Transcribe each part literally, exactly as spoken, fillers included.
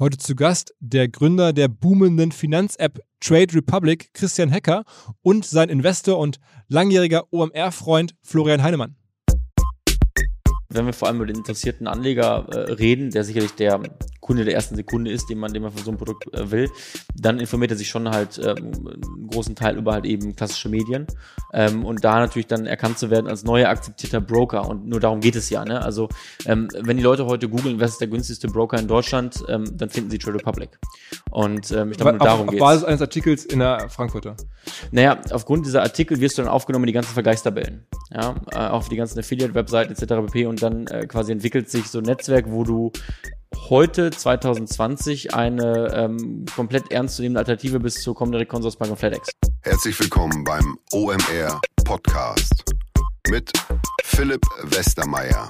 Heute zu Gast der Gründer der boomenden Finanz-App Trade Republic, Christian Hecker, und sein Investor und langjähriger O M R-Freund Florian Heinemann. Wenn wir vor allem über den interessierten Anleger äh, reden, der sicherlich der Kunde der ersten Sekunde ist, den man, den man für so ein Produkt äh, will, dann informiert er sich schon halt äh, einen großen Teil über halt eben klassische Medien ähm, und da natürlich dann erkannt zu werden als neuer akzeptierter Broker, und nur darum geht es ja, ne? Also ähm, wenn die Leute heute googeln, was ist der günstigste Broker in Deutschland, ähm, dann finden sie Trade Republic, und ähm, ich glaube, nur darum geht es. Auf Basis eines Artikels in der Frankfurter? Naja, aufgrund dieser Artikel wirst du dann aufgenommen in die ganzen Vergleichstabellen, ja, äh, auch die ganzen Affiliate-Webseiten et cetera pp. Und dann äh, quasi entwickelt sich so ein Netzwerk, wo du heute zwanzig zwanzig eine ähm, komplett ernstzunehmende Alternative bis zur Comdirect, Consorsbank und FlatEx. Herzlich willkommen beim O M R Podcast mit Philipp Westermeier.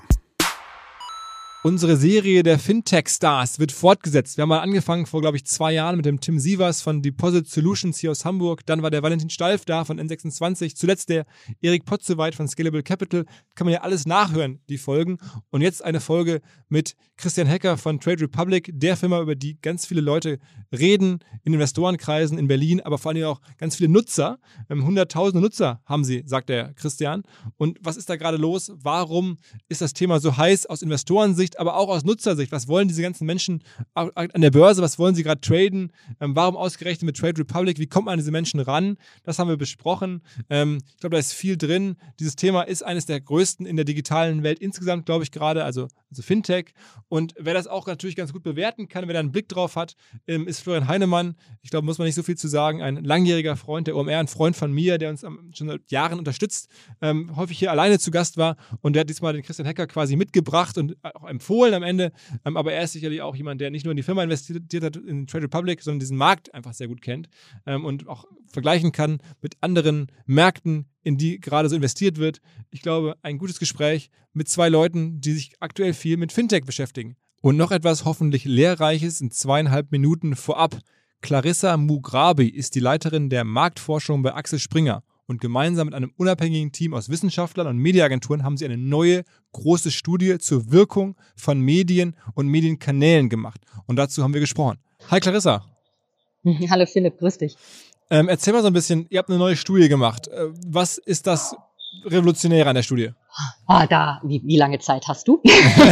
Unsere Serie der Fintech-Stars wird fortgesetzt. Wir haben mal angefangen vor, glaube ich, zwei Jahren mit dem Tim Sievers von Deposit Solutions hier aus Hamburg. Dann war der Valentin Stalf da von N sechsundzwanzig. Zuletzt der Erik Potzeweit von Scalable Capital. Kann man ja alles nachhören, die Folgen. Und jetzt eine Folge mit Christian Hecker von Trade Republic, der Firma, über die ganz viele Leute reden, in Investorenkreisen in Berlin, aber vor allem auch ganz viele Nutzer. Hunderttausende Nutzer haben sie, sagt der Christian. Und was ist da gerade los? Warum ist das Thema so heiß aus Investorensicht, aber auch aus Nutzersicht? Was wollen diese ganzen Menschen an der Börse? Was wollen sie gerade traden? Ähm, warum ausgerechnet mit Trade Republic? Wie kommt man an diese Menschen ran? Das haben wir besprochen. Ähm, ich glaube, da ist viel drin. Dieses Thema ist eines der größten in der digitalen Welt insgesamt, glaube ich, gerade, also, also Fintech. Und wer das auch natürlich ganz gut bewerten kann, wer da einen Blick drauf hat, ähm, ist Florian Heinemann. Ich glaube, muss man nicht so viel zu sagen. Ein langjähriger Freund der O M R, ein Freund von mir, der uns ähm, schon seit Jahren unterstützt, ähm, häufig hier alleine zu Gast war. Und der hat diesmal den Christian Hecker quasi mitgebracht und auch empfohlen am Ende, ähm, aber er ist sicherlich auch jemand, der nicht nur in die Firma investiert hat, in Trade Republic, sondern diesen Markt einfach sehr gut kennt ähm, und auch vergleichen kann mit anderen Märkten, in die gerade so investiert wird. Ich glaube, ein gutes Gespräch mit zwei Leuten, die sich aktuell viel mit Fintech beschäftigen. Und noch etwas hoffentlich Lehrreiches in zweieinhalb Minuten vorab. Clarissa Mugrabi ist die Leiterin der Marktforschung bei Axel Springer. Und gemeinsam mit einem unabhängigen Team aus Wissenschaftlern und Mediaagenturen haben sie eine neue, große Studie zur Wirkung von Medien und Medienkanälen gemacht. Und dazu haben wir gesprochen. Hi Clarissa. Hallo Philipp, grüß dich. Ähm, erzähl mal so ein bisschen, ihr habt eine neue Studie gemacht. Äh, was ist das Revolutionäre an der Studie? Ah, da, wie, wie lange Zeit hast du?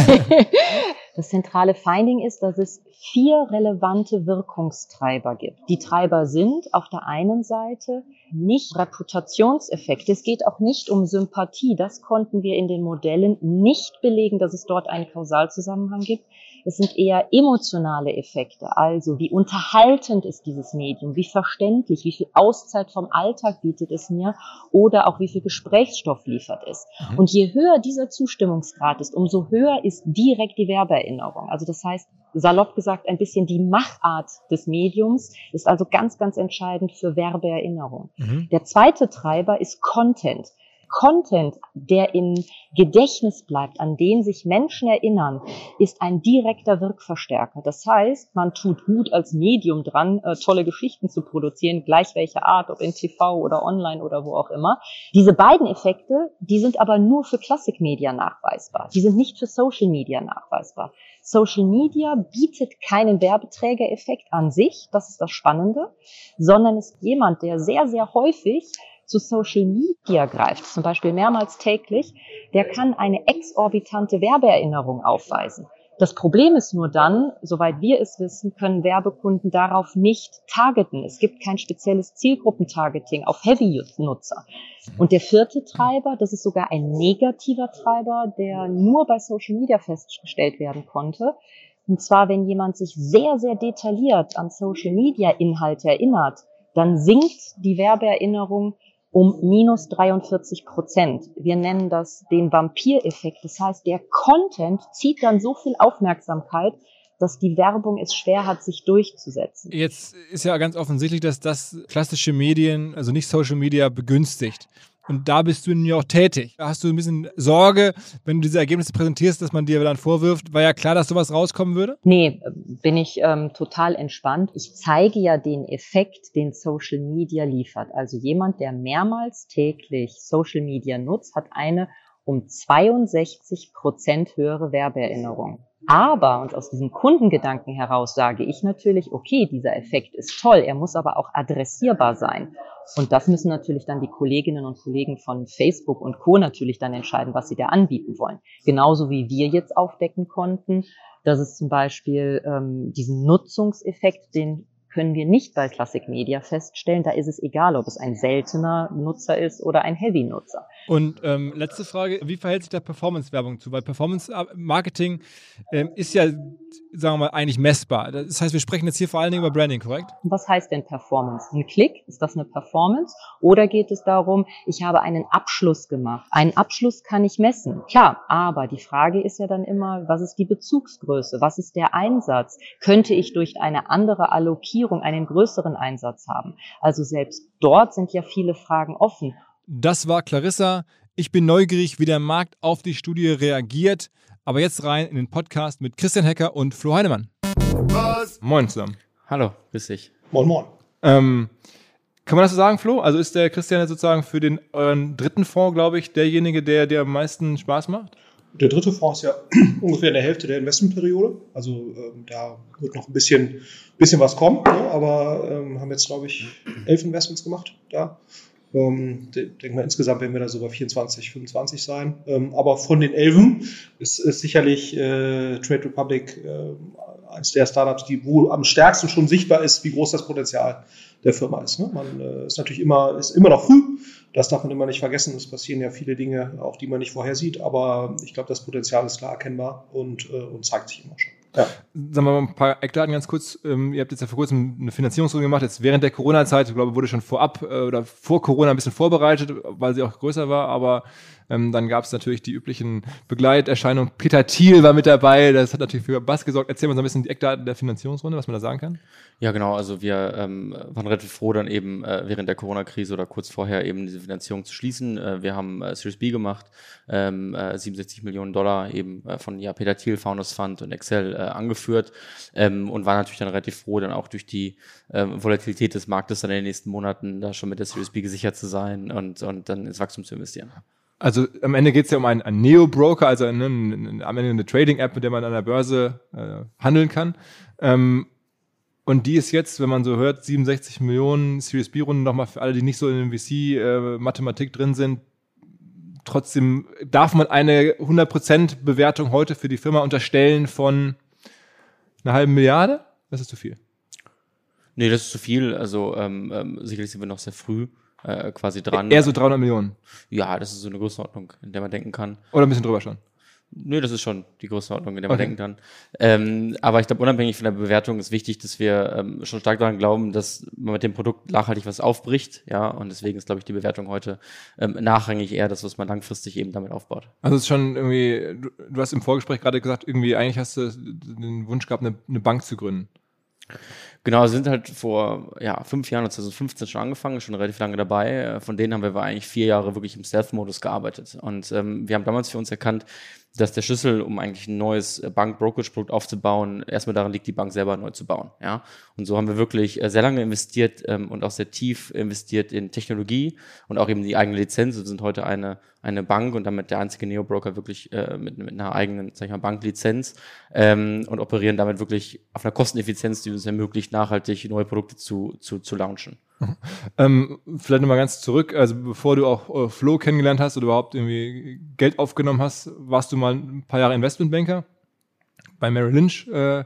Das zentrale Finding ist, dass es vier relevante Wirkungstreiber gibt. Die Treiber sind auf der einen Seite nicht Reputationseffekte. Es geht auch nicht um Sympathie. Das konnten wir in den Modellen nicht belegen, dass es dort einen Kausalzusammenhang gibt. Es sind eher emotionale Effekte. Also, wie unterhaltend ist dieses Medium? Wie verständlich? Wie viel Auszeit vom Alltag bietet es mir? Oder auch wie viel Gesprächsstoff liefert es? Mhm. Und je höher dieser Zustimmungsgrad ist, umso höher ist direkt die Werbeerinnerung. Also das heißt, salopp gesagt, ein bisschen die Machart des Mediums ist also ganz, ganz entscheidend für Werbeerinnerung. Mhm. Der zweite Treiber ist Content. Content, der im Gedächtnis bleibt, an den sich Menschen erinnern, ist ein direkter Wirkverstärker. Das heißt, man tut gut als Medium dran, äh, tolle Geschichten zu produzieren, gleich welche Art, ob in T V oder online oder wo auch immer. Diese beiden Effekte, die sind aber nur für Classic Media nachweisbar. Die sind nicht für Social Media nachweisbar. Social Media bietet keinen Werbeträgereffekt an sich, das ist das Spannende, sondern ist jemand, der sehr, sehr häufig zu Social Media greift, zum Beispiel mehrmals täglich, der kann eine exorbitante Werbeerinnerung aufweisen. Das Problem ist nur dann, soweit wir es wissen, können Werbekunden darauf nicht targeten. Es gibt kein spezielles Zielgruppentargeting auf Heavy-Nutzer. Und der vierte Treiber, das ist sogar ein negativer Treiber, der nur bei Social Media festgestellt werden konnte. Und zwar, wenn jemand sich sehr, sehr detailliert an Social Media Inhalte erinnert, dann sinkt die Werbeerinnerung um minus dreiundvierzig Prozent. Wir nennen das den Vampireffekt. Das heißt, der Content zieht dann so viel Aufmerksamkeit, dass die Werbung es schwer hat, sich durchzusetzen. Jetzt ist ja ganz offensichtlich, dass das klassische Medien, also nicht Social Media, begünstigt. Und da bist du ja auch tätig. Da hast du ein bisschen Sorge, wenn du diese Ergebnisse präsentierst, dass man dir dann vorwirft, war ja klar, dass sowas rauskommen würde? Nee, bin ich ähm, total entspannt. Ich zeige ja den Effekt, den Social Media liefert. Also jemand, der mehrmals täglich Social Media nutzt, hat eine um zweiundsechzig Prozent höhere Werbeerinnerung. Aber, und aus diesem Kundengedanken heraus sage ich natürlich, okay, dieser Effekt ist toll, er muss aber auch adressierbar sein. Und das müssen natürlich dann die Kolleginnen und Kollegen von Facebook und Co. natürlich dann entscheiden, was sie da anbieten wollen. Genauso wie wir jetzt aufdecken konnten, dass es zum Beispiel ähm, diesen Nutzungseffekt, den können wir nicht bei Classic Media feststellen. Da ist es egal, ob es ein seltener Nutzer ist oder ein Heavy-Nutzer. Und ähm, letzte Frage, wie verhält sich da Performance-Werbung zu? Weil Performance-Marketing ähm, ist ja, sagen wir mal, eigentlich messbar. Das heißt, wir sprechen jetzt hier vor allen Dingen über Branding, korrekt? Was heißt denn Performance? Ein Klick, ist das eine Performance? Oder geht es darum, ich habe einen Abschluss gemacht? Einen Abschluss kann ich messen, klar, aber die Frage ist ja dann immer, was ist die Bezugsgröße? Was ist der Einsatz? Könnte ich durch eine andere Allokierung einen größeren Einsatz haben? Also selbst dort sind ja viele Fragen offen. Das war Clarissa. Ich bin neugierig, wie der Markt auf die Studie reagiert. Aber jetzt rein in den Podcast mit Christian Hecker und Flo Heinemann. Was? Moin zusammen. Hallo, grüß dich. Moin, moin. Ähm, kann man das so sagen, Flo? Also ist der Christian jetzt sozusagen für den euren dritten Fonds, glaube ich, derjenige, der dir am meisten Spaß macht? Der dritte Fonds ist ja ungefähr in der Hälfte der Investmentperiode. Also ähm, da wird noch ein bisschen, bisschen was kommen. Ne? Aber ähm, haben jetzt, glaube ich, elf Investments gemacht da. Ähm, denke mal, insgesamt werden wir da so bei vierundzwanzig, fünfundzwanzig sein. Ähm, aber von den Elfen ist, ist sicherlich äh, Trade Republic äh, eines der Startups, die wo am stärksten schon sichtbar ist, wie groß das Potenzial der Firma ist. Ne? Man äh, ist natürlich immer, ist immer noch früh. Das darf man immer nicht vergessen. Es passieren ja viele Dinge, auch die man nicht vorhersieht. Aber ich glaube, das Potenzial ist klar erkennbar und, äh, und zeigt sich immer schon. Ja. Sagen wir mal ein paar Eckdaten ganz kurz. Ähm, ihr habt jetzt ja vor kurzem eine Finanzierungsrunde gemacht, jetzt während der Corona-Zeit, ich glaube, wurde schon vorab äh, oder vor Corona ein bisschen vorbereitet, weil sie auch größer war, aber ähm, dann gab es natürlich die üblichen Begleiterscheinungen. Peter Thiel war mit dabei, das hat natürlich für Bass gesorgt. Erzähl mal so ein bisschen die Eckdaten der Finanzierungsrunde, was man da sagen kann. Ja, genau, also wir ähm, waren relativ froh, dann eben äh, während der Corona-Krise oder kurz vorher eben diese Finanzierung zu schließen. Äh, wir haben äh, Series B gemacht, ähm, äh, siebenundsechzig Millionen Dollar eben äh, von ja, Peter Thiel, Founders Fund und Excel äh, angeführt ähm, und waren natürlich dann relativ froh, dann auch durch die äh, Volatilität des Marktes dann in den nächsten Monaten da schon mit der Series B gesichert zu sein und, und dann ins Wachstum zu investieren. Also am Ende geht es ja um einen, einen Neo-Broker, also eine, eine, am Ende eine Trading-App, mit der man an der Börse äh, handeln kann. Ähm, und die ist jetzt, wenn man so hört, siebenundsechzig Millionen Series B-Runden, nochmal für alle, die nicht so in der V C-Mathematik äh, drin sind. Trotzdem darf man eine hundert Prozent Bewertung heute für die Firma unterstellen von einer halben Milliarde? Das ist zu viel. Nee, das ist zu viel. Also ähm, ähm, sicherlich sind wir noch sehr früh äh, quasi dran. Eher so dreihundert Millionen? Ja, das ist so eine Größenordnung, in der man denken kann. Oder ein bisschen drüber schon? Nö, das ist schon die Größenordnung, in der man Okay. denken kann. Ähm, aber ich glaube, unabhängig von der Bewertung ist wichtig, dass wir ähm, schon stark daran glauben, dass man mit dem Produkt nachhaltig was aufbricht. Ja, und deswegen ist, glaube ich, die Bewertung heute ähm, nachrangig eher das, was man langfristig eben damit aufbaut. Also es ist schon irgendwie, du, du hast im Vorgespräch gerade gesagt, irgendwie eigentlich hast du den Wunsch gehabt, eine, eine Bank zu gründen. Genau, wir sind halt vor ja, fünf Jahren, zwanzig fünfzehn schon angefangen, schon relativ lange dabei. Von denen haben wir aber eigentlich vier Jahre wirklich im Stealth-Modus gearbeitet. Und ähm, wir haben damals für uns erkannt, dass der Schlüssel, um eigentlich ein neues Bank-Brokerage-Produkt aufzubauen, erstmal daran liegt, die Bank selber neu zu bauen. Ja? Und so haben wir wirklich äh, sehr lange investiert ähm, und auch sehr tief investiert in Technologie und auch eben die eigene Lizenz. Wir sind heute eine eine Bank und damit der einzige Neo-Broker wirklich äh, mit, mit einer eigenen, sag ich mal, Banklizenz ähm, und operieren damit wirklich auf einer Kosteneffizienz, die uns ermöglicht, nachhaltig neue Produkte zu, zu, zu launchen. Ähm, vielleicht nochmal ganz zurück, also bevor du auch äh, Flo kennengelernt hast oder überhaupt irgendwie Geld aufgenommen hast, warst du mal ein paar Jahre Investmentbanker bei Merrill Lynch äh,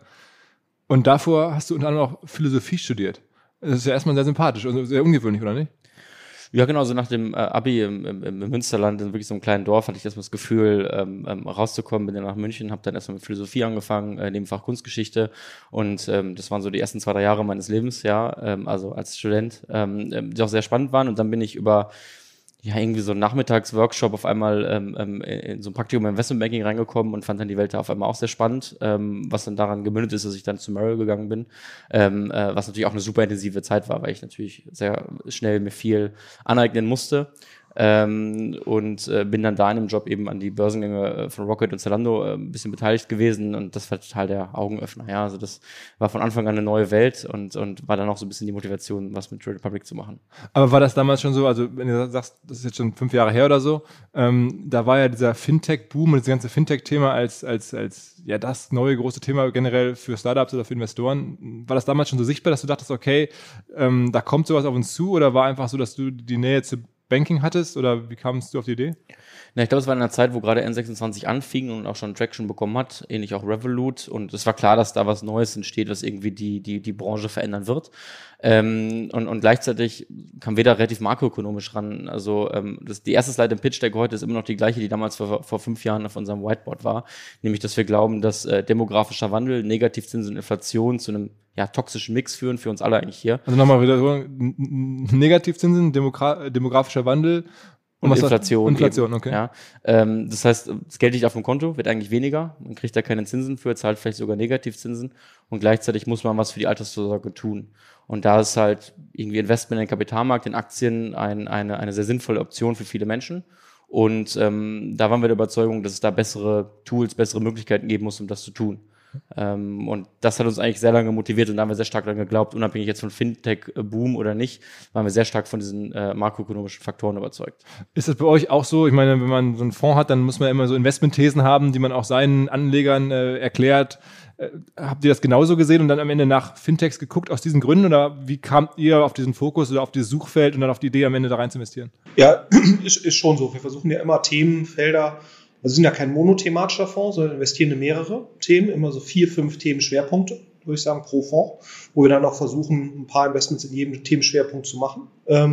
und davor hast du unter anderem auch Philosophie studiert. Das ist ja erstmal sehr sympathisch und sehr ungewöhnlich, oder nicht? Ja, genau, so nach dem äh, Abi im, im, im Münsterland, in wirklich so einem kleinen Dorf, hatte ich erstmal das Gefühl, ähm, ähm, rauszukommen, bin dann nach München, habe dann erstmal mit Philosophie angefangen, äh, Nebenfach Kunstgeschichte und ähm, das waren so die ersten zwei, drei Jahre meines Lebens, ja, ähm, also als Student, ähm, die auch sehr spannend waren und dann bin ich über ja, irgendwie so einen Nachmittagsworkshop auf einmal ähm, ähm, in so ein Praktikum im Investmentbanking reingekommen und fand dann die Welt da auf einmal auch sehr spannend, ähm, was dann daran gemündet ist, dass ich dann zu Merrill gegangen bin, ähm, äh, was natürlich auch eine super intensive Zeit war, weil ich natürlich sehr schnell mir viel aneignen musste. Ähm, und äh, bin dann da in dem Job eben an die Börsengänge äh, von Rocket und Zalando äh, ein bisschen beteiligt gewesen und das war total der Augenöffner. Ja, also das war von Anfang an eine neue Welt und, und war dann auch so ein bisschen die Motivation, was mit Trade Republic zu machen. Aber war das damals schon so, also wenn du sagst, das ist jetzt schon fünf Jahre her oder so, ähm, da war ja dieser Fintech-Boom und das ganze Fintech-Thema als, als, als ja das neue große Thema generell für Startups oder für Investoren. War das damals schon so sichtbar, dass du dachtest, okay, ähm, da kommt sowas auf uns zu oder war einfach so, dass du die Nähe zu Banking hattest oder wie kamst du auf die Idee? Na, ich glaube, es war in einer Zeit, wo gerade N sechsundzwanzig anfing und auch schon Traction bekommen hat, ähnlich auch Revolut. Und es war klar, dass da was Neues entsteht, was irgendwie die die die Branche verändern wird. Ähm, und, und gleichzeitig kamen wir da relativ makroökonomisch ran. Also ähm, das, die erste Slide im Pitch Deck heute ist immer noch die gleiche, die damals vor, vor fünf Jahren auf unserem Whiteboard war. Nämlich, dass wir glauben, dass äh, demografischer Wandel, Negativzinsen und Inflation zu einem ja, toxischen Mix führen, für uns alle eigentlich hier. Also nochmal wieder Negativzinsen, Demogra- demografischer Wandel und, und Inflation. Inflation, eben, okay. Ja. Ähm, das heißt, das Geld liegt auf dem Konto, wird eigentlich weniger, man kriegt da keine Zinsen für, zahlt vielleicht sogar Negativzinsen und gleichzeitig muss man was für die Altersvorsorge tun. Und da ist halt irgendwie Investment in den Kapitalmarkt, in Aktien ein, eine, eine sehr sinnvolle Option für viele Menschen. Und ähm, da waren wir der Überzeugung, dass es da bessere Tools, bessere Möglichkeiten geben muss, um das zu tun. Ähm, und das hat uns eigentlich sehr lange motiviert und da haben wir sehr stark daran geglaubt, unabhängig jetzt von Fintech-Boom oder nicht, waren wir sehr stark von diesen äh, makroökonomischen Faktoren überzeugt. Ist das bei euch auch so? Ich meine, wenn man so einen Fonds hat, dann muss man immer so Investmentthesen haben, die man auch seinen Anlegern äh, erklärt. Äh, habt ihr das genauso gesehen und dann am Ende nach Fintechs geguckt aus diesen Gründen oder wie kamt ihr auf diesen Fokus oder auf dieses Suchfeld und dann auf die Idee, am Ende da rein zu investieren? Ja, ist, ist schon so. Wir versuchen ja immer Themenfelder. Also sind ja kein monothematischer Fonds, sondern investieren in mehrere Themen, immer so vier, fünf Themenschwerpunkte, würde ich sagen, pro Fonds, wo wir dann auch versuchen, ein paar Investments in jedem Themenschwerpunkt zu machen.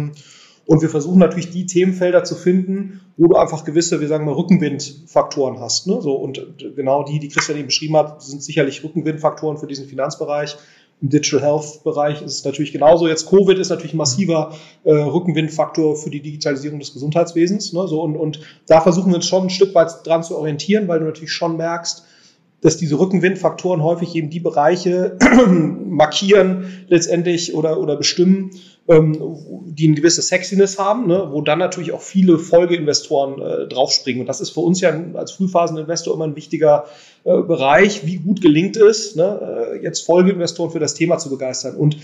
Und wir versuchen natürlich die Themenfelder zu finden, wo du einfach gewisse, wir sagen mal, Rückenwindfaktoren hast. Ne? So, und genau die, die Christian eben beschrieben hat, sind sicherlich Rückenwindfaktoren für diesen Finanzbereich. Im Digital Health Bereich ist es natürlich genauso. Jetzt Covid ist natürlich ein massiver äh, Rückenwindfaktor für die Digitalisierung des Gesundheitswesens. Ne? So, und, und da versuchen wir uns schon ein Stück weit dran zu orientieren, weil du natürlich schon merkst, dass diese Rückenwindfaktoren häufig eben die Bereiche markieren letztendlich oder, oder bestimmen, ähm, die eine gewisse Sexiness haben, ne? Wo dann natürlich auch viele Folgeinvestoren äh, draufspringen. Und das ist für uns ja als Frühphaseninvestor immer ein wichtiger äh, Bereich, wie gut gelingt es, ne? äh, jetzt Folgeinvestoren für das Thema zu begeistern. Und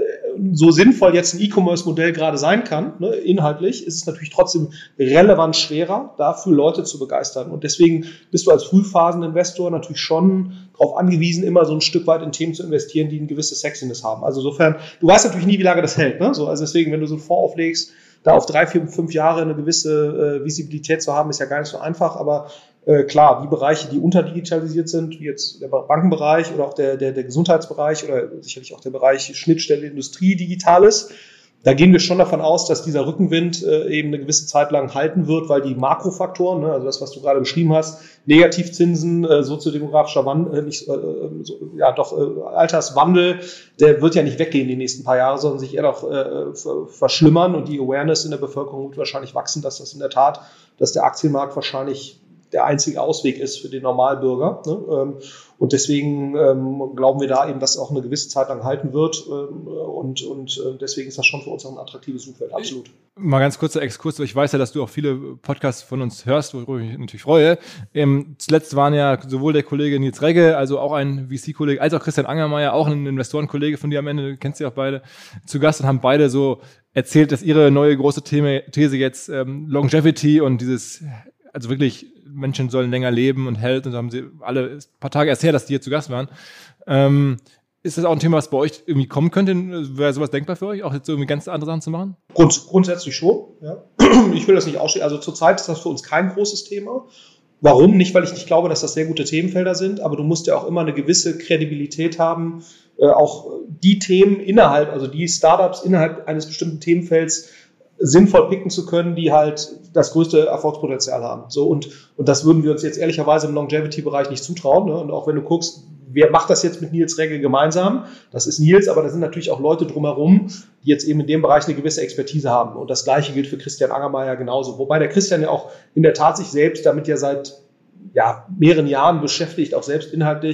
so sinnvoll jetzt ein E-Commerce-Modell gerade sein kann, ne, inhaltlich, ist es natürlich trotzdem relevant schwerer, dafür Leute zu begeistern. Und deswegen bist du als Frühphaseninvestor natürlich schon darauf angewiesen, immer so ein Stück weit in Themen zu investieren, die ein gewisses Sexiness haben. Also insofern, du weißt natürlich nie, wie lange das hält. Ne? So, also deswegen, wenn du so einen Fonds auflegst, da auf drei, vier, fünf Jahre eine gewisse äh, Visibilität zu haben, ist ja gar nicht so einfach, aber Äh, klar, die Bereiche, die unterdigitalisiert sind, wie jetzt der Bankenbereich oder auch der, der, der Gesundheitsbereich oder sicherlich auch der Bereich Schnittstelle Industrie, Digitales, da gehen wir schon davon aus, dass dieser Rückenwind äh, eben eine gewisse Zeit lang halten wird, weil die Makrofaktoren, ne, also das, was du gerade beschrieben hast, Negativzinsen, äh, soziodemografischer Wandel, äh, nicht, äh, so, ja doch äh, Alterswandel, der wird ja nicht weggehen die nächsten paar Jahre, sondern sich eher noch äh, verschlimmern und die Awareness in der Bevölkerung wird wahrscheinlich wachsen, dass das in der Tat, dass der Aktienmarkt wahrscheinlich der einzige Ausweg ist für den Normalbürger. Ne? Und deswegen ähm, glauben wir da eben, dass es auch eine gewisse Zeit lang halten wird. Ähm, und, und deswegen ist das schon für uns auch ein attraktives Suchfeld, absolut. Mal ganz kurzer Exkurs, ich weiß ja, dass du auch viele Podcasts von uns hörst, worüber ich mich natürlich freue. Ähm, zuletzt waren ja sowohl der Kollege Nils Regge, also auch ein V C-Kollege, als auch Christian Angermeier, auch ein Investorenkollege von dir am Ende, du kennst sie auch beide, zu Gast und haben beide so erzählt, dass ihre neue große These jetzt ähm, Longevity und dieses, also wirklich Menschen sollen länger leben und Health und so haben sie alle ein paar Tage erst her, dass die hier zu Gast waren. Ähm, ist das auch ein Thema, was bei euch irgendwie kommen könnte? Wäre sowas denkbar für euch, auch jetzt so irgendwie ganz andere Sachen zu machen? Grund, grundsätzlich schon, ja. Ich will das nicht ausschließen. Also zurzeit ist das für uns kein großes Thema. Warum? Nicht, weil ich nicht glaube, dass das sehr gute Themenfelder sind, aber du musst ja auch immer eine gewisse Kredibilität haben, äh, auch die Themen innerhalb, also die Startups innerhalb eines bestimmten Themenfelds sinnvoll picken zu können, die halt das größte Erfolgspotenzial haben. So, und, und das würden wir uns jetzt ehrlicherweise im Longevity-Bereich nicht zutrauen. Ne? Und auch wenn du guckst, wer macht das jetzt mit Nils Regge gemeinsam? Das ist Nils, aber da sind natürlich auch Leute drumherum, die jetzt eben in dem Bereich eine gewisse Expertise haben. Und das Gleiche gilt für Christian Angermeier genauso. Wobei der Christian ja auch in der Tat sich selbst damit ja seit ja, mehreren Jahren beschäftigt, auch selbst inhaltlich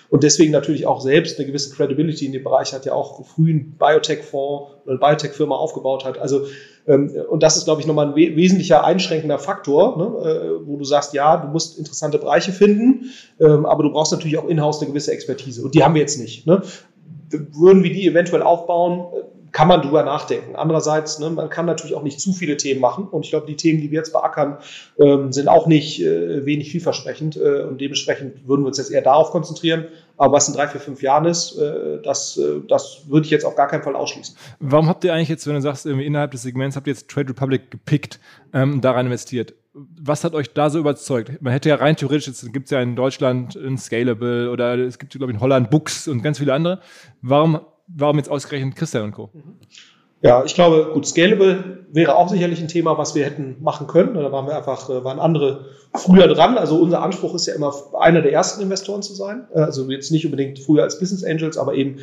und deswegen natürlich auch selbst eine gewisse Credibility in dem Bereich hat, ja auch früh einen Biotech-Fonds oder eine Biotech-Firma aufgebaut hat. Also ähm, und das ist, glaube ich, nochmal ein we- wesentlicher einschränkender Faktor, ne, äh, wo du sagst, ja, du musst interessante Bereiche finden, ähm, aber du brauchst natürlich auch in-house eine gewisse Expertise und die haben wir jetzt nicht. Ne? Würden wir die eventuell aufbauen, kann man drüber nachdenken. Andererseits, ne, man kann natürlich auch nicht zu viele Themen machen und ich glaube, die Themen, die wir jetzt beackern, ähm, sind auch nicht äh, wenig vielversprechend äh, und dementsprechend würden wir uns jetzt eher darauf konzentrieren. Aber was in drei, vier, fünf Jahren ist, äh, das, äh, das würde ich jetzt auf gar keinen Fall ausschließen. Warum habt ihr eigentlich jetzt, wenn du sagst, irgendwie innerhalb des Segments habt ihr jetzt Trade Republic gepickt, ähm, da rein investiert? Was hat euch da so überzeugt? Man hätte ja rein theoretisch, jetzt gibt es ja in Deutschland ein Scalable oder es gibt, glaube ich, in Holland Books und ganz viele andere. Warum Warum jetzt ausgerechnet Christian und Co.? Ja, ich glaube, gut, Scalable wäre auch sicherlich ein Thema, was wir hätten machen können. Da waren wir einfach, waren andere früher dran. Also unser Anspruch ist ja immer, einer der ersten Investoren zu sein. Also jetzt nicht unbedingt früher als Business Angels, aber eben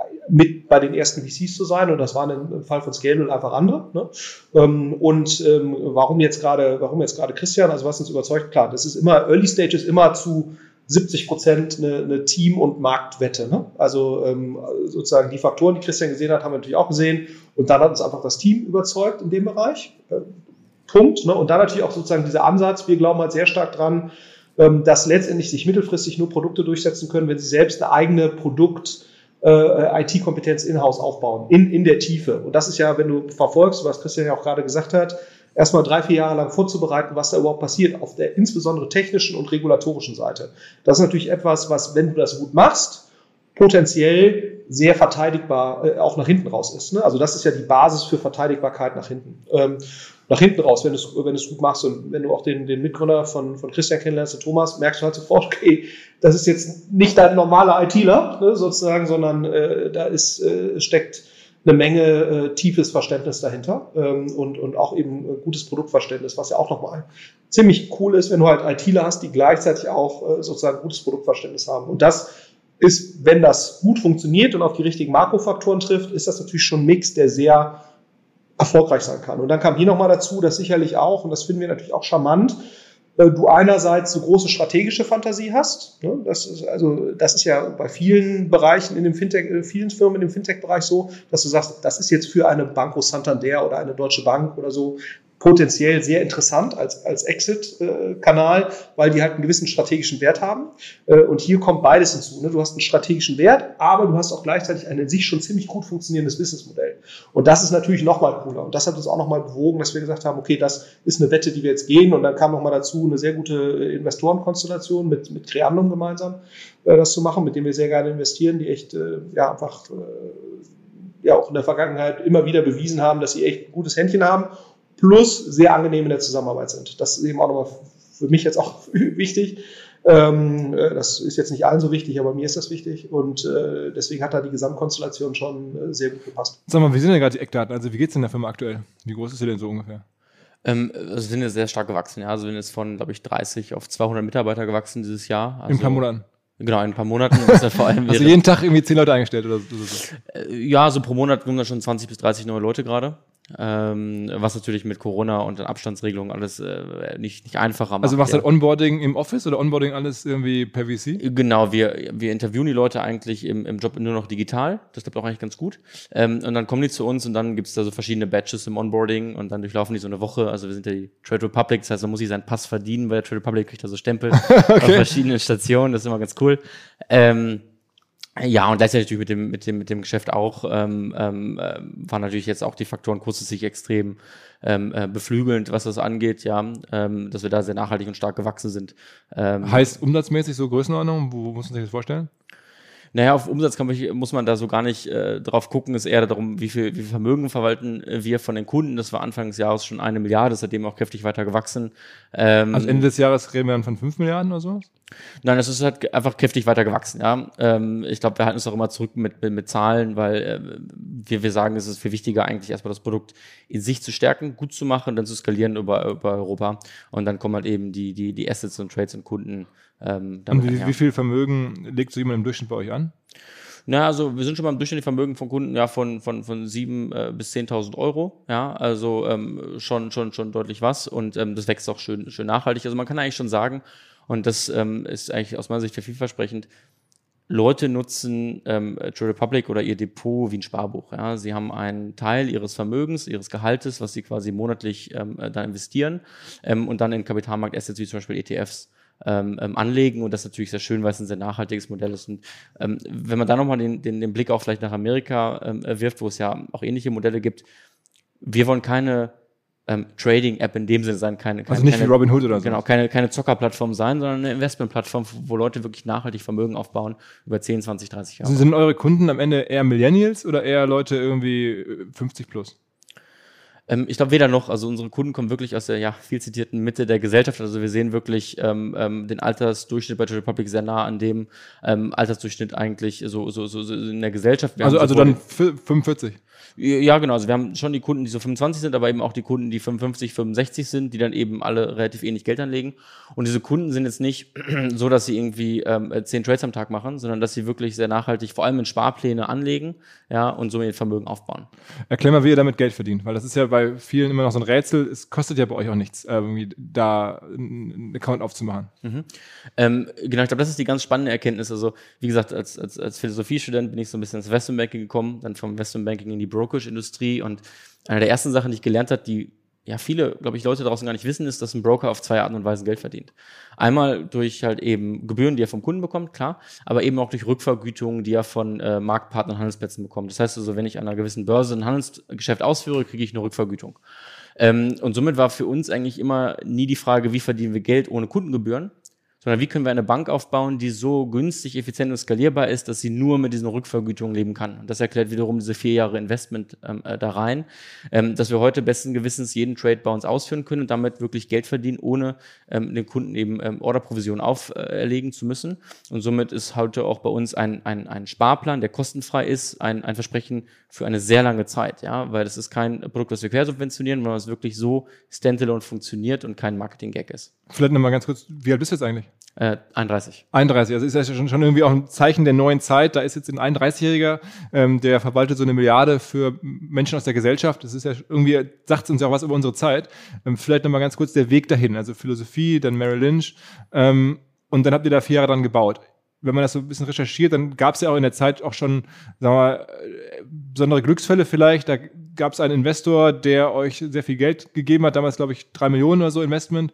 mit bei den ersten V Cs zu sein. Und das waren im Fall von Scalable einfach andere. Ne? Und warum jetzt gerade, warum jetzt gerade Christian? Also was uns überzeugt, klar, das ist immer, Early Stage ist immer zu siebzig Prozent eine, eine Team- und Marktwette. Ne? Also ähm, sozusagen die Faktoren, die Christian gesehen hat, haben wir natürlich auch gesehen. Und dann hat uns einfach das Team überzeugt in dem Bereich. Äh, Punkt. Ne? Und dann natürlich auch sozusagen dieser Ansatz. Wir glauben halt sehr stark dran, ähm, dass letztendlich sich mittelfristig nur Produkte durchsetzen können, wenn sie selbst eine eigene Produkt- äh, I T-Kompetenz in-house aufbauen, in, in der Tiefe. Und das ist ja, wenn du verfolgst, was Christian ja auch gerade gesagt hat, erstmal drei, vier Jahre lang vorzubereiten, was da überhaupt passiert, auf der insbesondere technischen und regulatorischen Seite. Das ist natürlich etwas, was, wenn du das gut machst, potenziell sehr verteidigbar äh, auch nach hinten raus ist. Ne? Also das ist ja die Basis für Verteidigbarkeit nach hinten. Ähm, nach hinten raus, wenn du es wenn du es gut machst und wenn du auch den, den Mitgründer von, von Christian kennenlernst, den Thomas, merkst du halt sofort, okay, das ist jetzt nicht dein normaler ITler, ne, sozusagen, sondern äh, da ist, äh, steckt eine Menge äh, tiefes Verständnis dahinter ähm, und, und auch eben äh, gutes Produktverständnis, was ja auch nochmal ziemlich cool ist, wenn du halt ITler hast, die gleichzeitig auch äh, sozusagen gutes Produktverständnis haben. Und das ist, wenn das gut funktioniert und auf die richtigen Makrofaktoren trifft, ist das natürlich schon ein Mix, der sehr erfolgreich sein kann. Und dann kam hier nochmal dazu, dass sicherlich auch, und das finden wir natürlich auch charmant, du einerseits so große strategische Fantasie hast. Das ist, also, das ist ja bei vielen Bereichen in dem Fintech, vielen Firmen in dem Fintech-Bereich so, dass du sagst, das ist jetzt für eine Banco Santander oder eine Deutsche Bank oder so potenziell sehr interessant als, als Exit-Kanal, weil die halt einen gewissen strategischen Wert haben. Und hier kommt beides hinzu. Du hast einen strategischen Wert, aber du hast auch gleichzeitig ein in sich schon ziemlich gut funktionierendes Businessmodell. Und das ist natürlich nochmal cooler. Und das hat uns auch nochmal bewogen, dass wir gesagt haben, okay, das ist eine Wette, die wir jetzt gehen. Und dann kam nochmal dazu eine sehr gute Investorenkonstellation mit, mit Creandum gemeinsam, das zu machen, mit dem wir sehr gerne investieren, die echt ja einfach ja auch in der Vergangenheit immer wieder bewiesen haben, dass sie echt ein gutes Händchen haben. Plus sehr angenehm in der Zusammenarbeit sind. Das ist eben auch nochmal für mich jetzt auch wichtig. Ähm, das ist jetzt nicht allen so wichtig, aber mir ist das wichtig. Und äh, deswegen hat da die Gesamtkonstellation schon äh, sehr gut gepasst. Sag mal, wie sind denn gerade die Eckdaten? Also wie geht es in der Firma aktuell? Wie groß ist sie denn so ungefähr? Ähm, also sind jetzt sehr stark gewachsen. Ja. Also wir sind jetzt von, glaube ich, dreißig auf zweihundert Mitarbeiter gewachsen dieses Jahr. Also in ein paar Monaten? Genau, in ein paar Monaten. Das ja vor allem also jeden Tag irgendwie zehn Leute eingestellt oder so? Ja, so pro Monat kommen da schon zwanzig bis dreißig neue Leute gerade. Ähm, was natürlich mit Corona und den Abstandsregelungen alles äh, nicht, nicht einfacher macht. Also machst du ja. halt Onboarding im Office oder Onboarding alles irgendwie per V C? Genau, wir, wir interviewen die Leute eigentlich im, im Job nur noch digital. Das klappt auch eigentlich ganz gut. Ähm, und dann kommen die zu uns und dann gibt's da so verschiedene Batches im Onboarding und dann durchlaufen die so eine Woche. Also wir sind ja die Trade Republic, das heißt, man muss sich seinen Pass verdienen, weil der Trade Republic kriegt da so Stempel okay. auf verschiedenen Stationen. Das ist immer ganz cool. Ähm, Ja, und gleichzeitig natürlich mit dem, mit dem, mit dem Geschäft auch, ähm, ähm, waren natürlich jetzt auch die Faktoren kurzfristig extrem ähm, äh, beflügelnd, was das angeht, ja, ähm, dass wir da sehr nachhaltig und stark gewachsen sind. Ähm, heißt umsatzmäßig so Größenordnung, wo muss man sich das vorstellen? Naja, auf Umsatz kann man, muss man da so gar nicht äh, drauf gucken, es ist eher darum, wie viel, wie viel Vermögen verwalten wir von den Kunden. Das war Anfang des Jahres schon eine Milliarde, seitdem auch kräftig weiter gewachsen. Ähm, also Ende des Jahres reden wir dann von fünf Milliarden oder so? Nein, das ist halt einfach kräftig weiter gewachsen, ja. Ähm, ich glaube, wir halten uns auch immer zurück mit, mit, mit Zahlen, weil äh, wir, wir sagen, es ist viel wichtiger, eigentlich erstmal das Produkt in sich zu stärken, gut zu machen, dann zu skalieren über, über Europa. Und dann kommen halt eben die, die, die Assets und Trades und Kunden. Ähm, und wie, ja. wie viel Vermögen legt so jemand im Durchschnitt bei euch an? Na, also wir sind schon beim durchschnittlichen Vermögen von Kunden ja von von von sieben äh, bis zehntausend Euro, ja, also ähm, schon schon schon deutlich was und ähm, das wächst auch schön schön nachhaltig. Also man kann eigentlich schon sagen, und das ähm, ist eigentlich aus meiner Sicht vielversprechend, Leute nutzen ähm, Trade Republic oder ihr Depot wie ein Sparbuch. Ja? Sie haben einen Teil ihres Vermögens, ihres Gehaltes, was sie quasi monatlich ähm, da investieren ähm, und dann in Kapitalmarkt-Assets wie zum Beispiel E T Fs ähm, ähm, anlegen. Und das ist natürlich sehr schön, weil es ein sehr nachhaltiges Modell ist. Und ähm, wenn man da nochmal den, den, den Blick auch vielleicht nach Amerika ähm, wirft, wo es ja auch ähnliche Modelle gibt, wir wollen keine ähm, Trading-App in dem Sinne sein, keine, keine also nicht keine, wie Robinhood oder so. Genau, keine, keine Zockerplattform sein, sondern eine Investmentplattform, wo Leute wirklich nachhaltig Vermögen aufbauen über zehn, zwanzig, dreißig Jahre. Also sind eure Kunden am Ende eher Millennials oder eher Leute irgendwie fünfzig plus? Ähm, ich glaube weder noch, also unsere Kunden kommen wirklich aus der ja viel zitierten Mitte der Gesellschaft, also wir sehen wirklich ähm, ähm, den Altersdurchschnitt bei Trade Republic sehr nah an dem ähm, Altersdurchschnitt eigentlich so, so, so, so in der Gesellschaft. Wir also also dann fünfundvierzig? Ja, genau. Also wir haben schon die Kunden, die so fünfundzwanzig sind, aber eben auch die Kunden, die fünfundfünfzig, fünfundsechzig sind, die dann eben alle relativ ähnlich Geld anlegen. Und diese Kunden sind jetzt nicht so, dass sie irgendwie ähm, zehn Trades am Tag machen, sondern dass sie wirklich sehr nachhaltig, vor allem in Sparpläne anlegen, ja, und so ihr Vermögen aufbauen. Erklär mal, wie ihr damit Geld verdient, weil das ist ja bei vielen immer noch so ein Rätsel. Es kostet ja bei euch auch nichts, irgendwie da einen Account aufzumachen. Mhm. Ähm, genau, ich glaube, das ist die ganz spannende Erkenntnis. Also, wie gesagt, als, als, als Philosophiestudent bin ich so ein bisschen ins Investmentbanking gekommen, dann vom Investmentbanking in die Brokerage-Industrie, und eine der ersten Sachen, die ich gelernt habe, die ja viele, glaube ich, Leute draußen gar nicht wissen, ist, dass ein Broker auf zwei Arten und Weisen Geld verdient. Einmal durch halt eben Gebühren, die er vom Kunden bekommt, klar, aber eben auch durch Rückvergütungen, die er von äh, Marktpartnern und Handelsplätzen bekommt. Das heißt also, wenn ich an einer gewissen Börse ein Handelsgeschäft ausführe, kriege ich eine Rückvergütung. Ähm, und somit war für uns eigentlich immer nie die Frage, wie verdienen wir Geld ohne Kundengebühren, sondern wie können wir eine Bank aufbauen, die so günstig, effizient und skalierbar ist, dass sie nur mit diesen Rückvergütungen leben kann. Und das erklärt wiederum diese vier Jahre Investment ähm, äh, da rein, ähm, dass wir heute besten Gewissens jeden Trade bei uns ausführen können und damit wirklich Geld verdienen, ohne ähm, den Kunden eben ähm, Orderprovision auferlegen äh, zu müssen. Und somit ist heute auch bei uns ein, ein, ein Sparplan, der kostenfrei ist, ein, ein Versprechen für eine sehr lange Zeit, ja, weil das ist kein Produkt, das wir quersubventionieren, sondern es wirklich so standalone funktioniert und kein Marketing-Gag ist. Vielleicht nochmal ganz kurz, wie alt bist du jetzt eigentlich? Äh, einunddreißig. einunddreißig, also ist das schon, schon irgendwie auch ein Zeichen der neuen Zeit. Da ist jetzt ein einunddreißigjähriger, ähm, der verwaltet so eine Milliarde für Menschen aus der Gesellschaft. Das ist ja irgendwie, sagt uns ja auch was über unsere Zeit. Ähm, vielleicht nochmal ganz kurz der Weg dahin. Also Philosophie, dann Merrill Lynch. Ähm, und dann habt ihr da vier Jahre dran gebaut. Wenn man das so ein bisschen recherchiert, dann gab es ja auch in der Zeit auch schon, sagen wir mal, besondere Glücksfälle vielleicht. Da gab es einen Investor, der euch sehr viel Geld gegeben hat, damals glaube ich drei Millionen oder so Investment,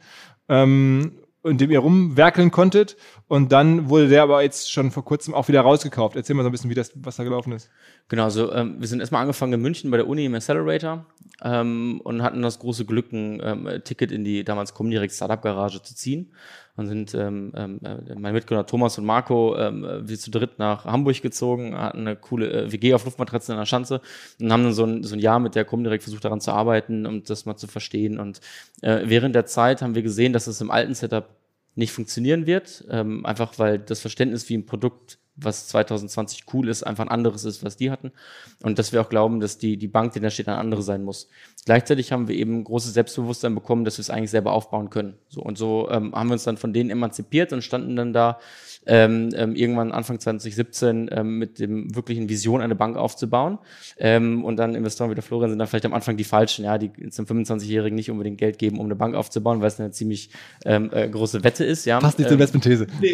ähm, in dem ihr rumwerkeln konntet. Und dann wurde der aber jetzt schon vor kurzem auch wieder rausgekauft. Erzähl mal so ein bisschen, wie das, was da gelaufen ist. Genau, also ähm, wir sind erstmal angefangen in München bei der Uni im Accelerator ähm, und hatten das große Glück, ein ähm, Ticket in die damals Comdirect Startup Garage zu ziehen. Und sind ähm, ähm, mein Mitgründer Thomas und Marco ähm, wir zu dritt nach Hamburg gezogen, hatten eine coole äh, W G auf Luftmatratzen in der Schanze und haben dann so ein, so ein Jahr mit der Comdirect versucht, daran zu arbeiten, um das mal zu verstehen. Und äh, während der Zeit haben wir gesehen, dass es im alten Setup nicht funktionieren wird, ähm, einfach weil das Verständnis, wie ein Produkt, was zwanzig zwanzig cool ist, einfach ein anderes ist, was die hatten. Und dass wir auch glauben, dass die, die Bank, die da steht, eine andere sein muss. Gleichzeitig haben wir eben großes Selbstbewusstsein bekommen, dass wir es eigentlich selber aufbauen können. So, und so ähm, haben wir uns dann von denen emanzipiert und standen dann da ähm, ähm, irgendwann Anfang zwanzig siebzehn ähm, mit dem wirklichen Vision, eine Bank aufzubauen. Ähm, und dann Investoren wie der Florian sind dann vielleicht am Anfang die Falschen, ja, die jetzt einem fünfundzwanzigjährigen nicht unbedingt Geld geben, um eine Bank aufzubauen, weil es eine ziemlich ähm, äh, große Wette ist. Ja. Passt nicht zur Investmentthese. Nee.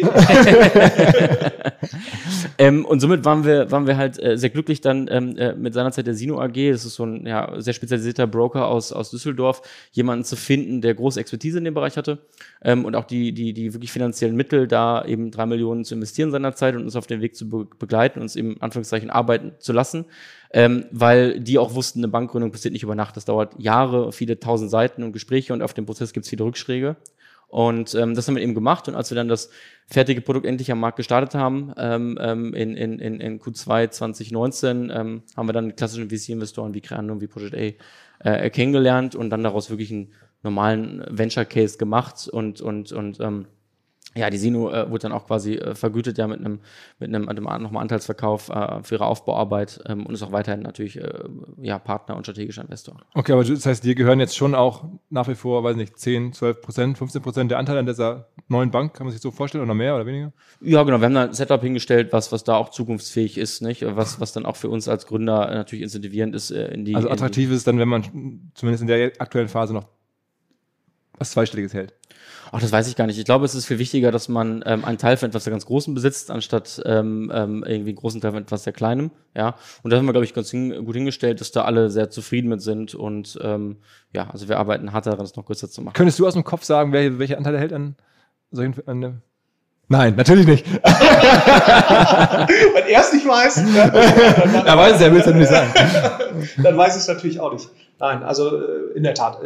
ähm, und somit waren wir, waren wir halt äh, sehr glücklich dann ähm, äh, mit seinerzeit der Sino A G, das ist so ein ja, sehr spezialisierter Broker aus, aus Düsseldorf, jemanden zu finden, der große Expertise in dem Bereich hatte ähm, und auch die, die, die wirklich finanziellen Mittel, da eben drei Millionen zu investieren seinerzeit und uns auf den Weg zu be- begleiten, uns eben in Anführungszeichen arbeiten zu lassen, ähm, weil die auch wussten, eine Bankgründung passiert nicht über Nacht, das dauert Jahre, viele tausend Seiten und Gespräche und auf dem Prozess gibt es viele Rückschläge. Und ähm, das haben wir eben gemacht. Und als wir dann das fertige Produkt endlich am Markt gestartet haben, ähm, in, in, in, in Q zwei zwanzig neunzehn, ähm, haben wir dann klassischen V C-Investoren wie Creando und wie Project A äh, kennengelernt und dann daraus wirklich einen normalen Venture-Case gemacht und, und, und ähm, ja, die Sino äh, wurde dann auch quasi äh, vergütet, ja, mit einem mit einem, einem nochmal Anteilsverkauf äh, für ihre Aufbauarbeit ähm, und ist auch weiterhin natürlich äh, ja, Partner und strategischer Investor. Okay, aber das heißt, dir gehören jetzt schon auch nach wie vor, weiß nicht, zehn, zwölf Prozent, fünfzehn Prozent der Anteile an dieser neuen Bank, kann man sich so vorstellen, oder mehr oder weniger? Ja, genau, wir haben da ein Setup hingestellt, was was da auch zukunftsfähig ist, nicht? Was was dann auch für uns als Gründer natürlich incentivierend ist äh, in die. Also attraktiv die, ist es dann, wenn man zumindest in der aktuellen Phase noch was Zweistelliges hält? Ach, das weiß ich gar nicht. Ich glaube, es ist viel wichtiger, dass man ähm, einen Teil von etwas sehr ganz Großem besitzt, anstatt ähm, ähm, irgendwie einen großen Teil von etwas sehr Kleinem. Ja, und da haben wir, glaube ich, ganz hin, gut hingestellt, dass da alle sehr zufrieden mit sind. Und ähm, ja, also wir arbeiten hart daran, das noch größer zu machen. Könntest du aus dem Kopf sagen, wer, welche Anteile hält an solchen... An, Nein, natürlich nicht. Wenn er es nicht weiß, dann, dann, er weiß es, er will es ja nicht sagen. Dann weiß ich es natürlich auch nicht. Nein, also in der Tat,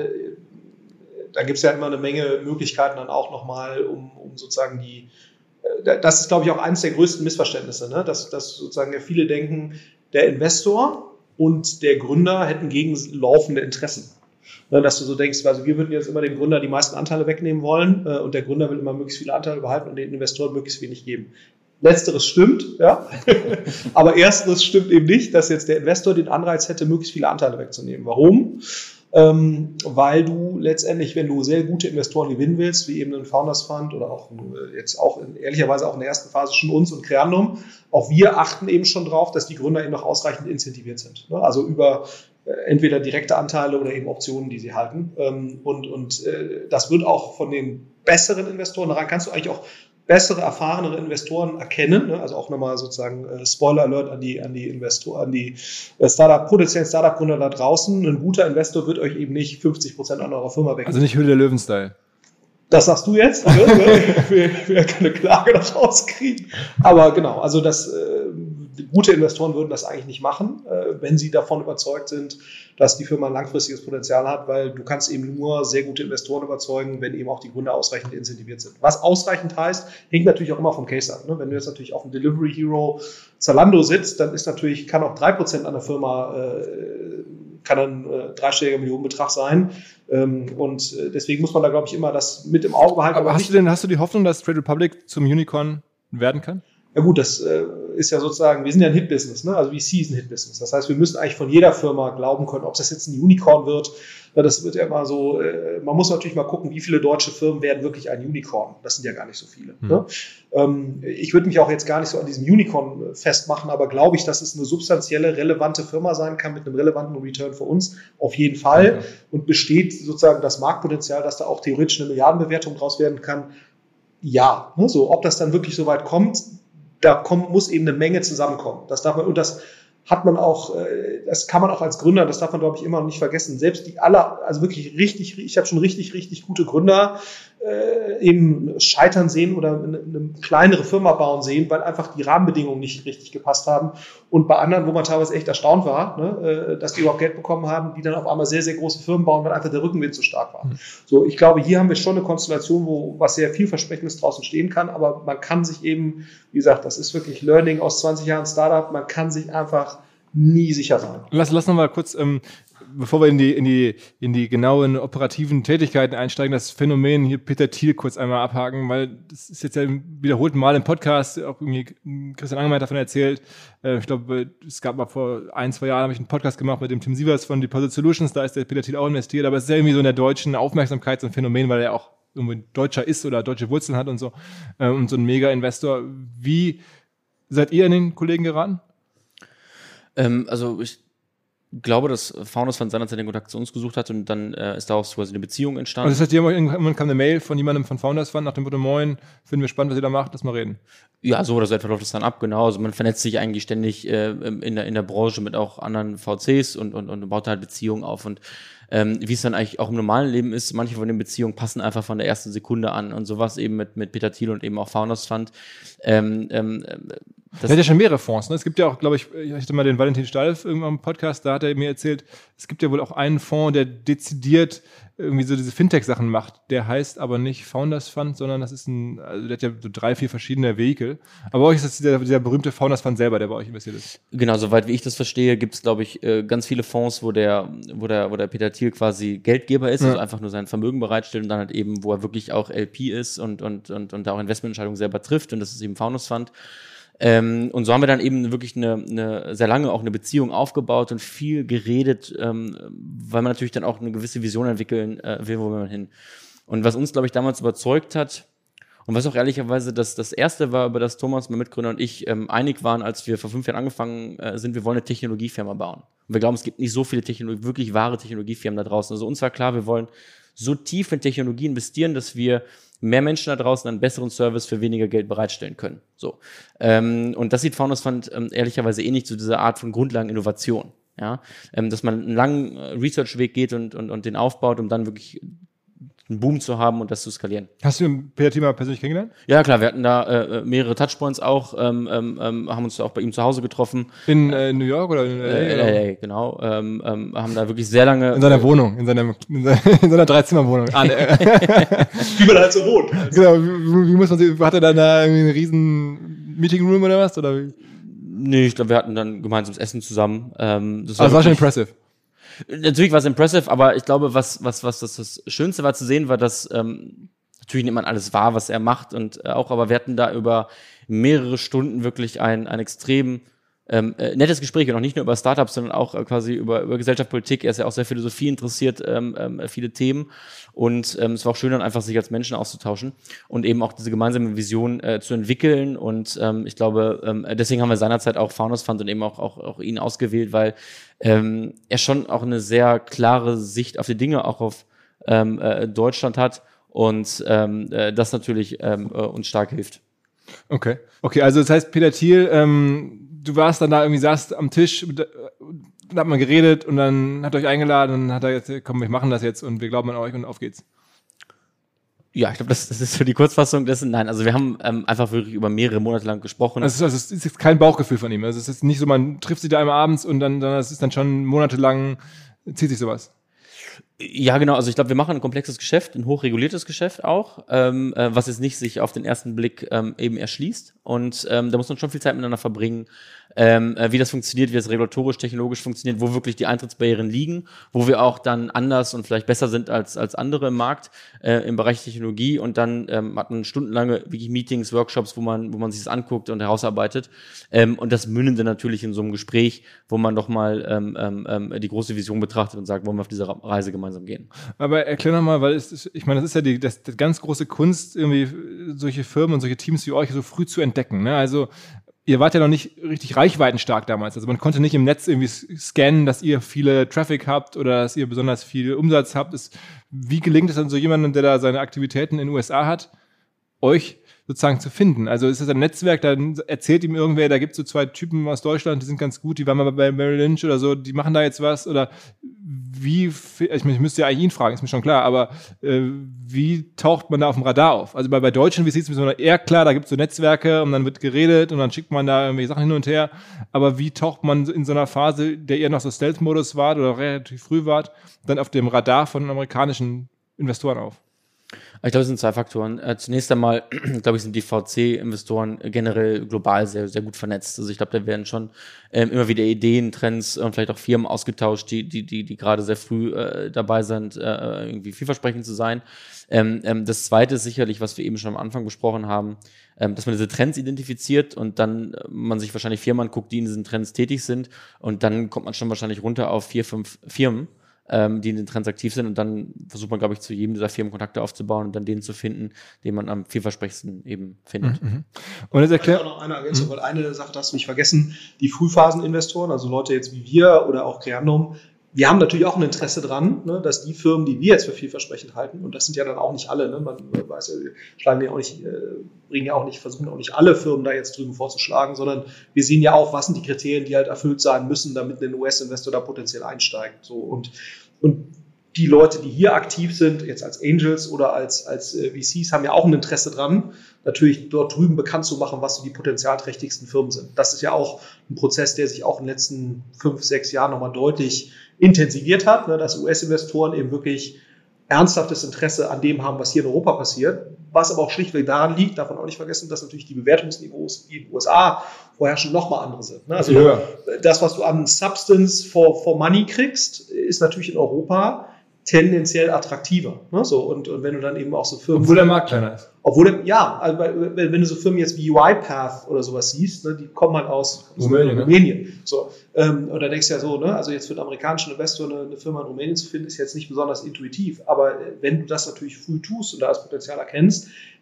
da gibt es ja immer eine Menge Möglichkeiten dann auch nochmal, um, um sozusagen die, das ist, glaube ich, auch eines der größten Missverständnisse, ne? dass, dass sozusagen ja viele denken, der Investor und der Gründer hätten gegenlaufende Interessen. Dass du so denkst, also wir würden jetzt immer dem Gründer die meisten Anteile wegnehmen wollen äh, und der Gründer will immer möglichst viele Anteile behalten und den Investoren möglichst wenig geben. Letzteres stimmt, ja, aber ersteres stimmt eben nicht, dass jetzt der Investor den Anreiz hätte, möglichst viele Anteile wegzunehmen. Warum? Ähm, weil du letztendlich, wenn du sehr gute Investoren gewinnen willst, wie eben ein Founders Fund oder auch äh, jetzt auch in, ehrlicherweise auch in der ersten Phase schon uns und Creandum, auch wir achten eben schon drauf, dass die Gründer eben noch ausreichend incentiviert sind. Ne? Also über äh, entweder direkte Anteile oder eben Optionen, die sie halten. Ähm, und und äh, das wird auch von den besseren Investoren, daran kannst du eigentlich auch bessere, erfahrenere Investoren erkennen, ne? Also auch nochmal sozusagen äh, Spoiler Alert an die, an die Investoren, an die äh, Startup, potenziellen Startup-Gründer da draußen. Ein guter Investor wird euch eben nicht fünfzig Prozent an eurer Firma wegnehmen. Also nicht Höhle der Löwen-Style. Das sagst du jetzt, ne? wir, wir können eine Klage noch rauskriegen. Aber genau, also das, äh, gute Investoren würden das eigentlich nicht machen, äh, wenn sie davon überzeugt sind, dass die Firma ein langfristiges Potenzial hat, weil du kannst eben nur sehr gute Investoren überzeugen, wenn eben auch die Gründer ausreichend incentiviert sind. Was ausreichend heißt, hängt natürlich auch immer vom Case ab. Ne? Wenn du jetzt natürlich auf dem Delivery Hero Zalando sitzt, dann ist natürlich, kann auch drei Prozent an der Firma, äh, kann ein äh, dreistelliger Millionenbetrag sein. Ähm, und äh, deswegen muss man da, glaube ich, immer das mit im Auge behalten. Aber, aber hast du denn, hast du die Hoffnung, dass Trade Republic zum Unicorn werden kann? Ja gut, das äh, ist ja sozusagen, wir sind ja ein Hit-Business, ne? Also V C ist ein Hit-Business. Das heißt, wir müssen eigentlich von jeder Firma glauben können, ob das jetzt ein Unicorn wird. Ja, das wird ja immer so, äh, man muss natürlich mal gucken, wie viele deutsche Firmen werden wirklich ein Unicorn. Das sind ja gar nicht so viele. Hm. Ne? Ähm, ich würde mich auch jetzt gar nicht so an diesem Unicorn festmachen, aber glaube ich, dass es eine substanzielle, relevante Firma sein kann mit einem relevanten Return für uns, auf jeden Fall. Okay. Und besteht sozusagen das Marktpotenzial, dass da auch theoretisch eine Milliardenbewertung draus werden kann. Ja, ne? So, ob das dann wirklich so weit kommt, da kommt, muss eben eine Menge zusammenkommen. Das darf man, und das hat man auch, das kann man auch als Gründer, das darf man, glaube ich, immer noch nicht vergessen. Selbst die aller, also wirklich richtig, ich habe schon richtig, richtig gute Gründer äh, eben scheitern sehen oder eine, eine kleinere Firma bauen sehen, weil einfach die Rahmenbedingungen nicht richtig gepasst haben. Und bei anderen, wo man teilweise echt erstaunt war, ne, dass die überhaupt Geld bekommen haben, die dann auf einmal sehr, sehr große Firmen bauen, weil einfach der Rückenwind zu stark war. Mhm. So, ich glaube, hier haben wir schon eine Konstellation, wo was sehr vielversprechendes draußen stehen kann, aber man kann sich eben, wie gesagt, das ist wirklich Learning aus zwanzig Jahren Startup, man kann sich einfach nie sicher sein. Lass, lass noch mal kurz, ähm, bevor wir in die, in die, in die genauen operativen Tätigkeiten einsteigen, das Phänomen hier Peter Thiel kurz einmal abhaken, weil das ist jetzt ja wiederholt Mal im Podcast, auch irgendwie Christian Angermann hat davon erzählt. Äh, ich glaube, es gab mal vor ein, zwei Jahren, habe ich einen Podcast gemacht mit dem Tim Sievers von Deposit Solutions, da ist der Peter Thiel auch investiert, aber es ist ja irgendwie so in der deutschen Aufmerksamkeit so ein Phänomen, weil er auch irgendwie Deutscher ist oder deutsche Wurzeln hat und so, äh, und so ein Mega-Investor. Wie seid ihr an den Kollegen geraten? Ähm, also ich glaube, dass Founders Fund seinerzeit den Kontakt zu uns gesucht hat und dann äh, ist daraus quasi eine Beziehung entstanden. Also das heißt, irgendwann kam eine Mail von jemandem von Founders Fund nach dem Motto, moin, finden wir spannend, was ihr da macht, lass mal reden. Ja, so oder so etwa läuft es dann ab, genau. Also man vernetzt sich eigentlich ständig äh, in, der, in der Branche mit auch anderen V Cs und, und, und baut halt Beziehungen auf und ähm, wie es dann eigentlich auch im normalen Leben ist, manche von den Beziehungen passen einfach von der ersten Sekunde an und sowas eben mit, mit Peter Thiel und eben auch Founders Fund. Ähm, ähm, Das hat ja schon mehrere Fonds. Ne? Es gibt ja auch, glaube ich, ich hatte mal den Valentin Stalf irgendwann im Podcast, da hat er mir erzählt, es gibt ja wohl auch einen Fonds, der dezidiert irgendwie so diese Fintech-Sachen macht. Der heißt aber nicht Founders Fund, sondern das ist ein, also der hat ja so drei, vier verschiedene Vehikel. Aber bei euch ist das dieser, dieser berühmte Founders Fund selber, der bei euch investiert ist. Genau, soweit wie ich das verstehe, gibt es, glaube ich, ganz viele Fonds, wo der, wo der, wo der Peter Thiel quasi Geldgeber ist, ja. Also einfach nur sein Vermögen bereitstellt und dann halt eben, wo er wirklich auch L P ist und, und, und, und da auch Investmententscheidungen selber trifft und das ist eben Founders Fund. Ähm, und so haben wir dann eben wirklich eine, eine sehr lange auch eine Beziehung aufgebaut und viel geredet, ähm, weil man natürlich dann auch eine gewisse Vision entwickeln äh, will, wo man hin. Und was uns, glaube ich, damals überzeugt hat, Und was auch ehrlicherweise das, das erste war, über das Thomas, mein Mitgründer und ich ähm, einig waren, als wir vor fünf Jahren angefangen äh, sind, wir wollen eine Technologiefirma bauen. Und wir glauben, es gibt nicht so viele Technologie, wirklich wahre Technologiefirmen da draußen. Also uns war klar, wir wollen so tief in Technologie investieren, dass wir mehr Menschen da draußen einen besseren Service für weniger Geld bereitstellen können. So. Ähm, und das sieht Founders Fund ähm, ehrlicherweise ähnlich zu dieser Art von Grundlageninnovation. Ja? Ähm, dass man einen langen äh, Research-Weg geht und, und, und den aufbaut, um dann wirklich einen Boom zu haben und das zu skalieren. Hast du Peter Thiel mal persönlich kennengelernt? Ja, klar, wir hatten da äh, mehrere Touchpoints auch, ähm, ähm, haben uns auch bei ihm zu Hause getroffen. In äh, New York oder in L A? Äh, L A, genau. Ähm, ähm, haben da wirklich sehr lange... In seiner äh, Wohnung, in seiner, in seiner, in seiner Dreizimmerwohnung. Ah, ne. Wie man halt so wohnt. Genau, wie, wie muss man sich, hat er dann da irgendwie einen riesen Meeting Room oder was? Oder wie? Nee, ich glaube, wir hatten dann gemeinsames Essen zusammen. Ähm, das war, also war schon impressive. Natürlich war es impressive, aber ich glaube, was was was das, das Schönste war zu sehen, war, dass ähm, natürlich nimmt man alles wahr, was er macht und äh, auch, aber wir hatten da über mehrere Stunden wirklich ein ein extrem ähm, äh, nettes Gespräch, und auch nicht nur über Startups, sondern auch äh, quasi über über Gesellschaft, Politik. Er ist ja auch sehr Philosophie interessiert, ähm, ähm, viele Themen, und ähm, es war auch schön, dann einfach sich als Menschen auszutauschen und eben auch diese gemeinsame Vision äh, zu entwickeln. Und ähm, ich glaube, ähm, deswegen haben wir seinerzeit auch Founders Fund und eben auch auch, auch ihn ausgewählt, weil ähm, er schon auch eine sehr klare Sicht auf die Dinge, auch auf ähm, äh, Deutschland hat, und ähm, äh, das natürlich ähm, äh, uns stark hilft. Okay, okay, also das heißt, Peter Thiel, ähm, du warst dann da irgendwie, saßt am Tisch, da hat man geredet und dann hat er euch eingeladen und dann hat er jetzt, komm, wir machen das jetzt und wir glauben an euch und auf geht's. Ja, ich glaube, das, das ist so die Kurzfassung dessen. Nein, also wir haben ähm, einfach wirklich über mehrere Monate lang gesprochen. Also es ist, also es ist kein Bauchgefühl von ihm. Also es ist nicht so, man trifft sich da einmal abends und dann, dann es ist dann schon monatelang, zieht sich sowas. Ja, genau. Also ich glaube, wir machen ein komplexes Geschäft, ein hochreguliertes Geschäft auch, ähm, äh, was jetzt nicht sich auf den ersten Blick ähm, eben erschließt. Und ähm, da muss man schon viel Zeit miteinander verbringen, ähm, äh, wie das funktioniert, wie das regulatorisch, technologisch funktioniert, wo wirklich die Eintrittsbarrieren liegen, wo wir auch dann anders und vielleicht besser sind als als andere im Markt äh, im Bereich Technologie. Und dann ähm, hat man stundenlange wirklich Meetings, Workshops, wo man wo man sich das anguckt und herausarbeitet. Ähm, und das mündet dann natürlich in so einem Gespräch, wo man doch mal ähm, ähm, die große Vision betrachtet und sagt, wollen wir auf diese Reise gemeinsam gehen. Aber erklär noch mal, weil es ist, ich meine, das ist ja die das, das ganz große Kunst, irgendwie solche Firmen und solche Teams wie euch so früh zu entdecken. Ne? Also ihr wart ja noch nicht richtig reichweitenstark damals. Also man konnte nicht im Netz irgendwie scannen, dass ihr viele Traffic habt oder dass ihr besonders viel Umsatz habt. Ist, wie gelingt es dann so jemandem, der da seine Aktivitäten in den U S A hat, euch sozusagen zu finden? Also ist das ein Netzwerk, dann erzählt ihm irgendwer, da gibt es so zwei Typen aus Deutschland, die sind ganz gut, die waren mal bei Merrill Lynch oder so, die machen da jetzt was, oder wie, ich, ich müsste ja eigentlich ihn fragen, ist mir schon klar, aber äh, wie taucht man da auf dem Radar auf? Also bei, bei Deutschen, wie sieht es mir eher klar, da gibt es so Netzwerke und dann wird geredet und dann schickt man da irgendwelche Sachen hin und her, aber wie taucht man in so einer Phase, der ihr noch so Stealth-Modus wart oder relativ früh wart, dann auf dem Radar von amerikanischen Investoren auf? Ich glaube, es sind zwei Faktoren. Äh, zunächst einmal, glaube ich, sind die V C-Investoren generell global sehr, sehr gut vernetzt. Also ich glaube, da werden schon ähm, immer wieder Ideen, Trends und vielleicht auch Firmen ausgetauscht, die, die, die, die gerade sehr früh äh, dabei sind, äh, irgendwie vielversprechend zu sein. Ähm, ähm, das Zweite ist sicherlich, was wir eben schon am Anfang besprochen haben, ähm, dass man diese Trends identifiziert und dann äh, man sich wahrscheinlich Firmen anguckt, die in diesen Trends tätig sind, und dann kommt man schon wahrscheinlich runter auf vier, fünf Firmen, die in den Trends aktiv sind, und dann versucht man, glaube ich, zu jedem dieser Firmen Kontakte aufzubauen und dann den zu finden, den man am vielversprechendsten eben findet. Mhm. Und das erklärt auch noch eine Ergänzung, mhm. weil eine Sache darfst du nicht vergessen, die Frühphaseninvestoren, also Leute jetzt wie wir oder auch Creandum, wir haben natürlich auch ein Interesse dran, ne, dass die Firmen, die wir jetzt für vielversprechend halten, und das sind ja dann auch nicht alle, ne, man weiß ja, wir schlagen ja auch nicht, äh, bringen ja auch nicht, versuchen auch nicht alle Firmen da jetzt drüben vorzuschlagen, sondern wir sehen ja auch, was sind die Kriterien, die halt erfüllt sein müssen, damit ein U S-Investor da potenziell einsteigt. So, und, und die Leute, die hier aktiv sind, jetzt als Angels oder als, als äh, V Cs, haben ja auch ein Interesse dran, natürlich dort drüben bekannt zu machen, was so die potenzialträchtigsten Firmen sind. Das ist ja auch ein Prozess, der sich auch in den letzten fünf, sechs Jahren nochmal deutlich intensiviert hat, ne, dass U S-Investoren eben wirklich ernsthaftes Interesse an dem haben, was hier in Europa passiert, was aber auch schlichtweg daran liegt, darf man auch nicht vergessen, dass natürlich die Bewertungsniveaus in den U S A vorher schon nochmal andere sind. Ne? Also ja. Das, was du an Substance for, for Money kriegst, ist natürlich in Europa tendenziell attraktiver. Ne? So, und, und wenn du dann eben auch so Firmen... Obwohl der Markt kleiner ist. Obwohl, der, ja, also wenn, wenn du so Firmen jetzt wie UiPath oder sowas siehst, ne, die kommen halt aus Rumänien. Ne? Rumänien. So, ähm, und da denkst du ja so, ne, also jetzt für einen amerikanischen Investor eine, eine Firma in Rumänien zu finden, ist jetzt nicht besonders intuitiv. Aber wenn du das natürlich früh tust und da das Potenzial erkennst,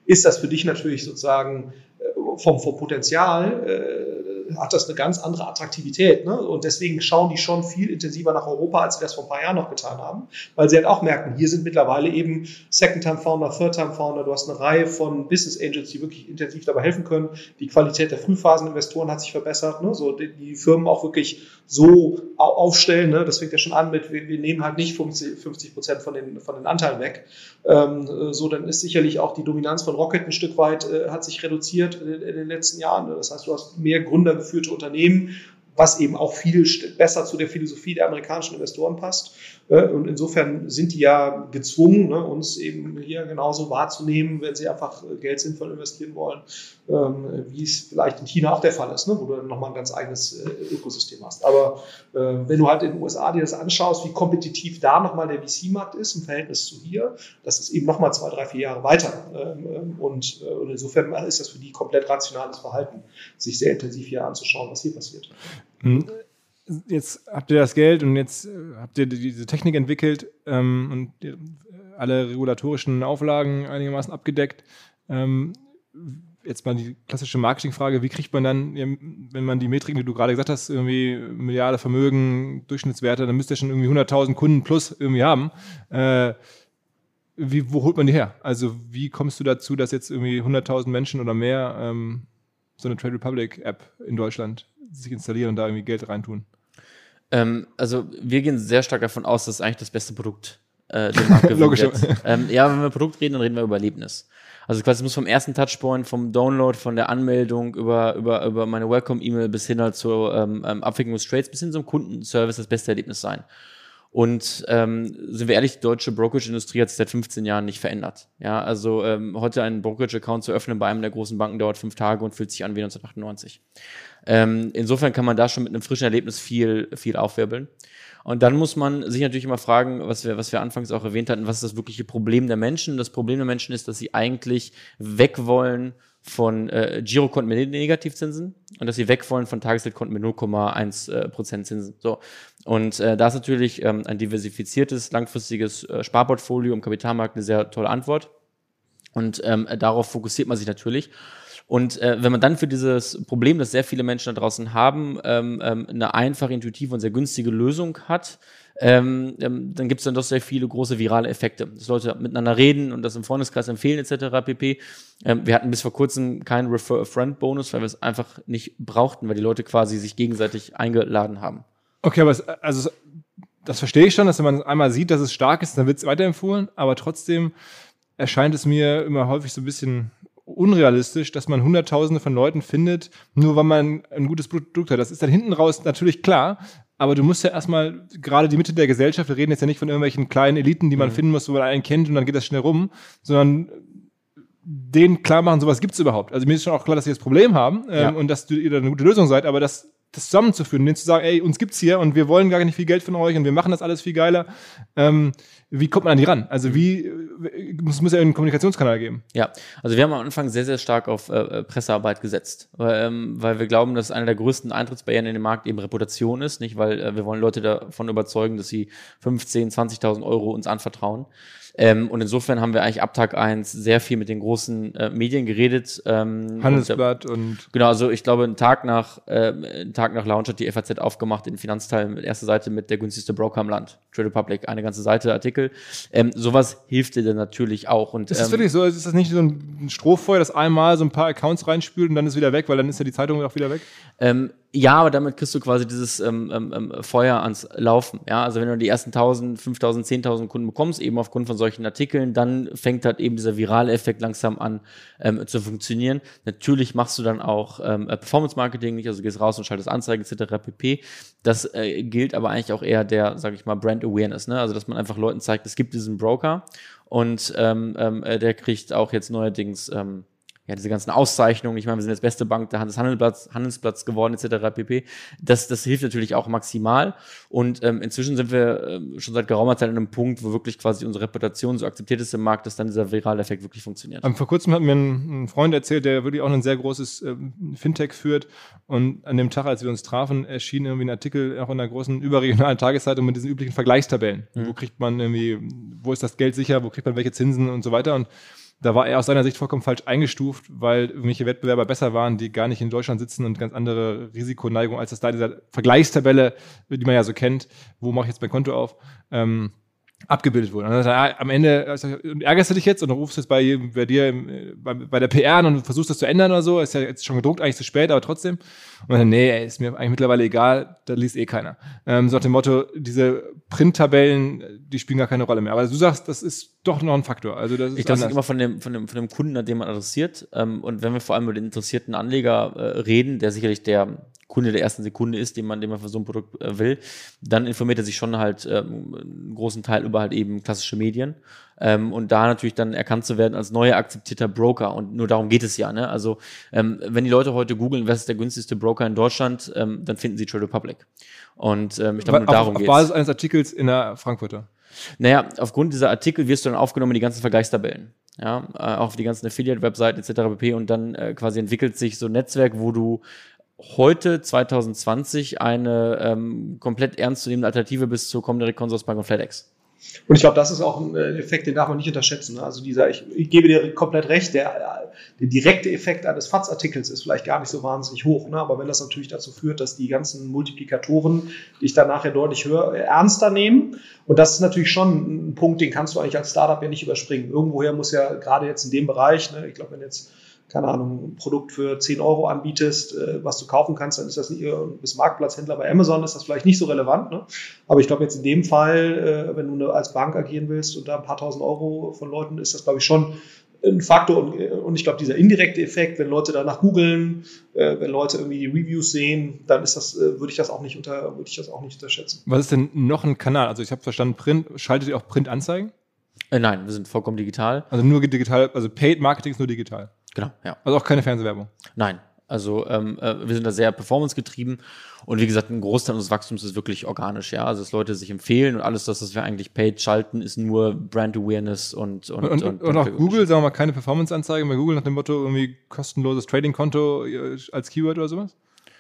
ist das für dich natürlich sozusagen vom, vom Potenzial, äh, hat das eine ganz andere Attraktivität. Ne? Und deswegen schauen die schon viel intensiver nach Europa, als sie das vor ein paar Jahren noch getan haben, weil sie halt auch merken, hier sind mittlerweile eben Second-Time-Founder, Third-Time-Founder, du hast eine Reihe von Business Angels, die wirklich intensiv dabei helfen können. Die Qualität der Frühphaseninvestoren hat sich verbessert, ne? So die, die Firmen auch wirklich so aufstellen. Ne? Das fängt ja schon an mit, wir, wir nehmen halt nicht fünfzig Prozent von den, von den Anteilen weg. Ähm, so, dann ist sicherlich auch die Dominanz von Rocket ein Stück weit, äh, hat sich reduziert in, in den letzten Jahren. Das heißt, du hast mehr gründergeführte Unternehmen, was eben auch viel besser zu der Philosophie der amerikanischen Investoren passt. Und insofern sind die ja gezwungen, uns eben hier genauso wahrzunehmen, wenn sie einfach Geld sinnvoll investieren wollen, wie es vielleicht in China auch der Fall ist, wo du dann nochmal ein ganz eigenes Ökosystem hast. Aber wenn du halt in den U S A dir das anschaust, wie kompetitiv da nochmal der V C-Markt ist im Verhältnis zu hier, das ist eben nochmal zwei, drei, vier Jahre weiter. Und insofern ist das für die komplett rationales Verhalten, sich sehr intensiv hier anzuschauen, was hier passiert. Jetzt habt ihr das Geld und jetzt habt ihr diese Technik entwickelt ähm, und alle regulatorischen Auflagen einigermaßen abgedeckt. Ähm, jetzt mal die klassische Marketingfrage, wie kriegt man dann, wenn man die Metriken, die du gerade gesagt hast, irgendwie Milliarde Vermögen, Durchschnittswerte, dann müsst ihr schon irgendwie hunderttausend Kunden plus irgendwie haben. Äh, wie, wo holt man die her? Also wie kommst du dazu, dass jetzt irgendwie hunderttausend Menschen oder mehr ähm, so eine Trade Republic App in Deutschland sich installieren und da irgendwie Geld reintun? Ähm, also wir gehen sehr stark davon aus, dass es eigentlich das beste Produkt äh, den Markt gewinnt. Logisch. Ähm, ja, wenn wir über Produkt reden, dann reden wir über Erlebnis. Also quasi es muss vom ersten Touchpoint, vom Download, von der Anmeldung über über über meine Welcome-E-Mail bis hin halt zur ähm, Abwicklung des Trades bis hin zum Kundenservice das beste Erlebnis sein. Und ähm, sind wir ehrlich, die deutsche Brokerage-Industrie hat sich seit fünfzehn Jahren nicht verändert. Ja, also ähm, heute einen Brokerage-Account zu öffnen bei einem der großen Banken dauert fünf Tage und fühlt sich an wie neunzehnhundertachtundneunzig. Ähm, insofern kann man da schon mit einem frischen Erlebnis viel viel aufwirbeln. Und dann muss man sich natürlich immer fragen, was wir, was wir anfangs auch erwähnt hatten, was ist das wirkliche Problem der Menschen? Das Problem der Menschen ist, dass sie eigentlich weg wollen von äh, Girokonten mit Negativzinsen und dass sie weg wollen von Tagesgeldkonten mit null Komma eins Prozent Zinsen. So. Und äh, da ist natürlich ähm, ein diversifiziertes, langfristiges äh, Sparportfolio im Kapitalmarkt eine sehr tolle Antwort. Und ähm, darauf fokussiert man sich natürlich. Und äh, wenn man dann für dieses Problem, das sehr viele Menschen da draußen haben, ähm, ähm, eine einfache, intuitive und sehr günstige Lösung hat, ähm, ähm, dann gibt es dann doch sehr viele große virale Effekte. Dass Leute miteinander reden und das im Freundeskreis empfehlen et cetera pp. Ähm, wir hatten bis vor kurzem keinen Refer-a-Friend-Bonus, weil wir es einfach nicht brauchten, weil die Leute quasi sich gegenseitig eingeladen haben. Okay, aber es, also das verstehe ich schon, dass wenn man einmal sieht, dass es stark ist, dann wird es weiterempfohlen, aber trotzdem erscheint es mir immer häufig so ein bisschen unrealistisch, dass man Hunderttausende von Leuten findet, nur weil man ein gutes Produkt hat. Das ist dann hinten raus natürlich klar, aber du musst ja erstmal, gerade die Mitte der Gesellschaft, wir reden jetzt ja nicht von irgendwelchen kleinen Eliten, die man mhm. finden muss, wo man einen kennt und dann geht das schnell rum, sondern denen klar machen, sowas gibt's überhaupt. Also mir ist schon auch klar, dass sie das Problem haben ähm, ja. und dass du, ihr da eine gute Lösung seid, aber das, das zusammenzuführen, denen zu sagen, ey, uns gibt's hier und wir wollen gar nicht viel Geld von euch und wir machen das alles viel geiler. Ähm, wie kommt man an die ran? Also wie, es muss ja einen Kommunikationskanal geben. Ja, also wir haben am Anfang sehr, sehr stark auf äh, Pressearbeit gesetzt, weil, ähm, weil wir glauben, dass eine der größten Eintrittsbarrieren in den Markt eben Reputation ist, nicht? Weil äh, wir wollen Leute davon überzeugen, dass sie fünfzehntausend, zwanzigtausend Euro uns anvertrauen. Ähm, und insofern haben wir eigentlich ab Tag eins sehr viel mit den großen äh, Medien geredet. Ähm, Handelsblatt und, und genau, also ich glaube, einen Tag nach äh, einen Tag nach Launch hat die F A Z aufgemacht, den Finanzteil mit erster Seite mit der günstigste Broker im Land, Trade Republic, eine ganze Seite Artikel. Ähm, sowas hilft dir dann natürlich auch. Und, ist das ähm, wirklich so? Ist das nicht so ein Strohfeuer, das einmal so ein paar Accounts reinspült und dann ist wieder weg, weil dann ist ja die Zeitung auch wieder weg? Ähm, ja, aber damit kriegst du quasi dieses ähm, ähm, Feuer ans Laufen. Ja, also wenn du die ersten tausend, fünftausend, zehntausend Kunden bekommst, eben aufgrund von solchen Artikeln, dann fängt halt eben dieser virale Effekt langsam an ähm, zu funktionieren. Natürlich machst du dann auch ähm, Performance-Marketing, nicht, also gehst raus und schaltest Anzeigen et cetera pp. Das äh, gilt aber eigentlich auch eher der, sage ich mal, Brand Awareness, ne? Also dass man einfach Leuten zeigt, es gibt diesen Broker und ähm, ähm, der kriegt auch jetzt neuerdings ähm, ja, diese ganzen Auszeichnungen, ich meine, wir sind jetzt beste Bank des Handelsplatz, Handelsplatz geworden, et cetera pp. Das, das hilft natürlich auch maximal. Und ähm, inzwischen sind wir ähm, schon seit geraumer Zeit an einem Punkt, wo wirklich quasi unsere Reputation so akzeptiert ist im Markt, dass dann dieser virale Effekt wirklich funktioniert. Um, vor kurzem hat mir ein, ein Freund erzählt, der wirklich auch ein sehr großes ähm, Fintech führt. Und an dem Tag, als wir uns trafen, erschien irgendwie ein Artikel auch in einer großen überregionalen Tageszeitung mit diesen üblichen Vergleichstabellen. Mhm. Wo kriegt man irgendwie, wo ist das Geld sicher, wo kriegt man welche Zinsen und so weiter. Und Da war er aus seiner Sicht vollkommen falsch eingestuft, weil irgendwelche Wettbewerber besser waren, die gar nicht in Deutschland sitzen und ganz andere Risikoneigung als das da dieser Vergleichstabelle, die man ja so kennt, wo mache ich jetzt mein Konto auf, ähm, abgebildet wurde. Und dann sagt er, ah, am Ende ärgerst du dich jetzt und rufst jetzt bei, bei dir im, bei, bei der P R an und versuchst das zu ändern oder so. Ist ja jetzt schon gedruckt, eigentlich zu spät, aber trotzdem. Und dann, nee, ey, ist mir eigentlich mittlerweile egal, da liest eh keiner. Ähm, so nach dem Motto, diese Printtabellen, die spielen gar keine Rolle mehr. Aber du sagst, das ist doch noch ein Faktor. Also das ist ich glaube, es ist immer von dem, von, dem, von dem Kunden, an dem man adressiert. Ähm, und wenn wir vor allem über den interessierten Anleger äh, reden, der sicherlich der Kunde der ersten Sekunde ist, den man, den man für so ein Produkt äh, will, dann informiert er sich schon halt ähm, einen großen Teil über halt eben klassische Medien. Ähm, und da natürlich dann erkannt zu werden als neuer akzeptierter Broker. Und nur darum geht es ja. Ne? Also ähm, wenn die Leute heute googeln, was ist der günstigste Broker in Deutschland, ähm, dann finden sie Trade Republic. Und ähm, ich glaube, nur darum geht es. Auf Basis eines Artikels in der Frankfurter. Naja, aufgrund dieser Artikel wirst du dann aufgenommen in die ganzen Vergleichstabellen. Ja, äh, auf die ganzen Affiliate-Webseiten et cetera pp. Und dann äh, quasi entwickelt sich so ein Netzwerk, wo du heute, zwanzig zwanzig, eine ähm, komplett ernstzunehmende Alternative bis zur Comdirect, Consorsbank und FedEx. Und ich glaube, das ist auch ein Effekt, den darf man nicht unterschätzen. Ne? Also dieser, ich, ich gebe dir komplett recht, der, der direkte Effekt eines F A Z-Artikels ist vielleicht gar nicht so wahnsinnig hoch. Ne? Aber wenn das natürlich dazu führt, dass die ganzen Multiplikatoren, die ich dann nachher deutlich höre, ernster nehmen. Und das ist natürlich schon ein Punkt, den kannst du eigentlich als Startup ja nicht überspringen. Irgendwoher muss ja gerade jetzt in dem Bereich, ne, ich glaube, wenn jetzt keine Ahnung, ein Produkt für zehn Euro anbietest, äh, was du kaufen kannst, dann ist das nicht, äh, bis Marktplatzhändler bei Amazon ist das vielleicht nicht so relevant. Ne? Aber ich glaube jetzt in dem Fall, äh, wenn du als Bank agieren willst und da ein paar tausend Euro von Leuten, ist das, glaube ich, schon ein Faktor. Und, und ich glaube, dieser indirekte Effekt, wenn Leute danach googeln, äh, wenn Leute irgendwie die Reviews sehen, dann ist das, äh, würde ich das auch nicht unter, würde ich das auch nicht unterschätzen. Was ist denn noch ein Kanal? Also ich habe verstanden, Print, schaltet ihr auch Printanzeigen? Äh, nein, wir sind vollkommen digital. Also nur digital, also Paid Marketing ist nur digital. Genau, ja. Also auch keine Fernsehwerbung? Nein, also ähm, äh, wir sind da sehr performancegetrieben und wie gesagt, ein Großteil unseres Wachstums ist wirklich organisch, ja, also dass Leute sich empfehlen und alles das, was wir eigentlich paid schalten, ist nur Brand Awareness und und, und, und, und auch Google, sagen wir mal, keine Performance-Anzeigen bei Google nach dem Motto irgendwie kostenloses Trading-Konto als Keyword oder sowas?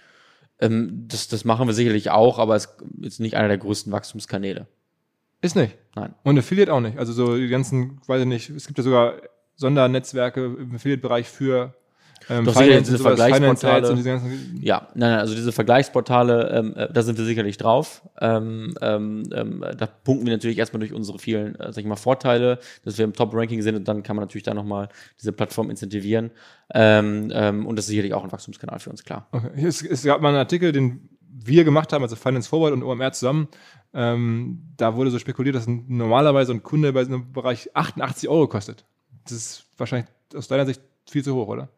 Ähm, das, das machen wir sicherlich auch, aber es ist nicht einer der größten Wachstumskanäle. Ist nicht? Nein. Und Affiliate auch nicht? Also so die ganzen, weiß ich nicht, es gibt ja sogar Sondernetzwerke im Affiliate-Bereich für ähm, Doch, Finance, diese sowas, Vergleichsportale. und diese ganzen Ja, nein, nein, also diese Vergleichsportale, ähm, äh, da sind wir sicherlich drauf. Ähm, ähm, ähm, da punkten wir natürlich erstmal durch unsere vielen, äh, sag ich mal, Vorteile, dass wir im Top-Ranking sind und dann kann man natürlich da nochmal diese Plattform incentivieren. Ähm, ähm, und das ist sicherlich auch ein Wachstumskanal für uns, klar. Okay. Es, es gab mal einen Artikel, den wir gemacht haben, also Finance Forward und O M R zusammen. Ähm, da wurde so spekuliert, dass ein, normalerweise ein Kunde bei einem Bereich achtundachtzig Euro kostet. Das ist wahrscheinlich aus deiner Sicht viel zu hoch, oder?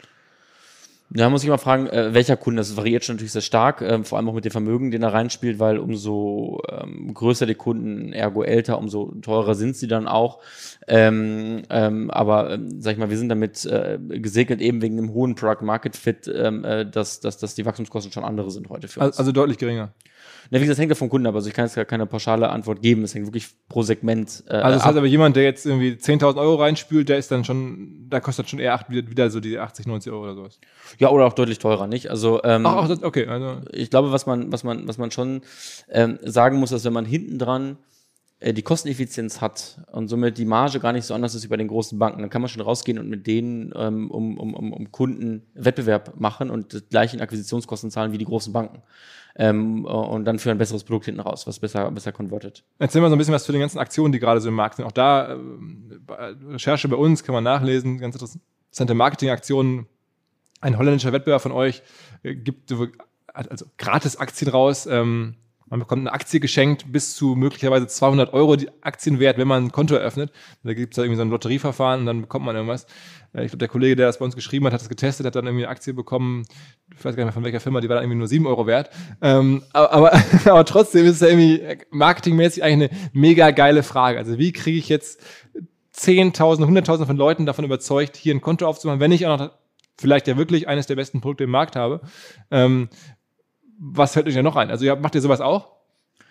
Da muss ich mal fragen, äh, welcher Kunde, das variiert schon natürlich sehr stark, äh, vor allem auch mit dem Vermögen, den da reinspielt, weil umso ähm, größer die Kunden, ergo älter, umso teurer sind sie dann auch. Ähm, ähm, aber, ähm, sag ich mal, wir sind damit äh, gesegnet, eben wegen dem hohen Product-Market-Fit, ähm, äh, dass, dass, dass die Wachstumskosten schon andere sind heute für uns. Also, also deutlich geringer. Na, wie gesagt, das hängt ja vom Kunden ab, also ich kann jetzt gar keine pauschale Antwort geben, es hängt wirklich pro Segment äh, Also das ab. heißt aber, jemand, der jetzt irgendwie zehntausend Euro reinspült, der ist dann schon, da kostet schon eher acht, wieder, wieder so die achtzig, neunzig Euro oder sowas. Ja, oder auch deutlich teurer, nicht? Also ähm, Ach, ach, okay. Also ich glaube, was man, was man, was man schon ähm, sagen muss, dass wenn man hinten dran äh, die Kosteneffizienz hat und somit die Marge gar nicht so anders ist wie bei den großen Banken, dann kann man schon rausgehen und mit denen ähm, um, um, um, um Kunden Wettbewerb machen und das gleiche in Akquisitionskosten zahlen wie die großen Banken. Ähm, und dann für ein besseres Produkt hinten raus, was besser, besser konvertet. Erzähl mal so ein bisschen was zu den ganzen Aktionen, die gerade so im Markt sind. Auch da, äh, Recherche bei uns, kann man nachlesen, ganz interessante Marketingaktionen. Ein holländischer Wettbewerber von euch äh, gibt so, also gratis Aktien raus. Ähm, man bekommt eine Aktie geschenkt, bis zu möglicherweise zweihundert Euro die Aktienwert, wenn man ein Konto eröffnet. Da gibt es da irgendwie so ein Lotterieverfahren und dann bekommt man irgendwas. Ich glaube, der Kollege, der das bei uns geschrieben hat, hat das getestet, hat dann irgendwie eine Aktie bekommen, ich weiß gar nicht mehr von welcher Firma, die war dann irgendwie nur sieben Euro wert. Ähm, aber, aber trotzdem ist es ja irgendwie marketingmäßig eigentlich eine mega geile Frage. Also wie kriege ich jetzt Zehntausende, Hunderttausende von Leuten davon überzeugt, hier ein Konto aufzumachen, wenn ich auch noch vielleicht ja wirklich eines der besten Produkte im Markt habe? Ähm, was fällt euch ja noch ein? Also macht ihr sowas auch?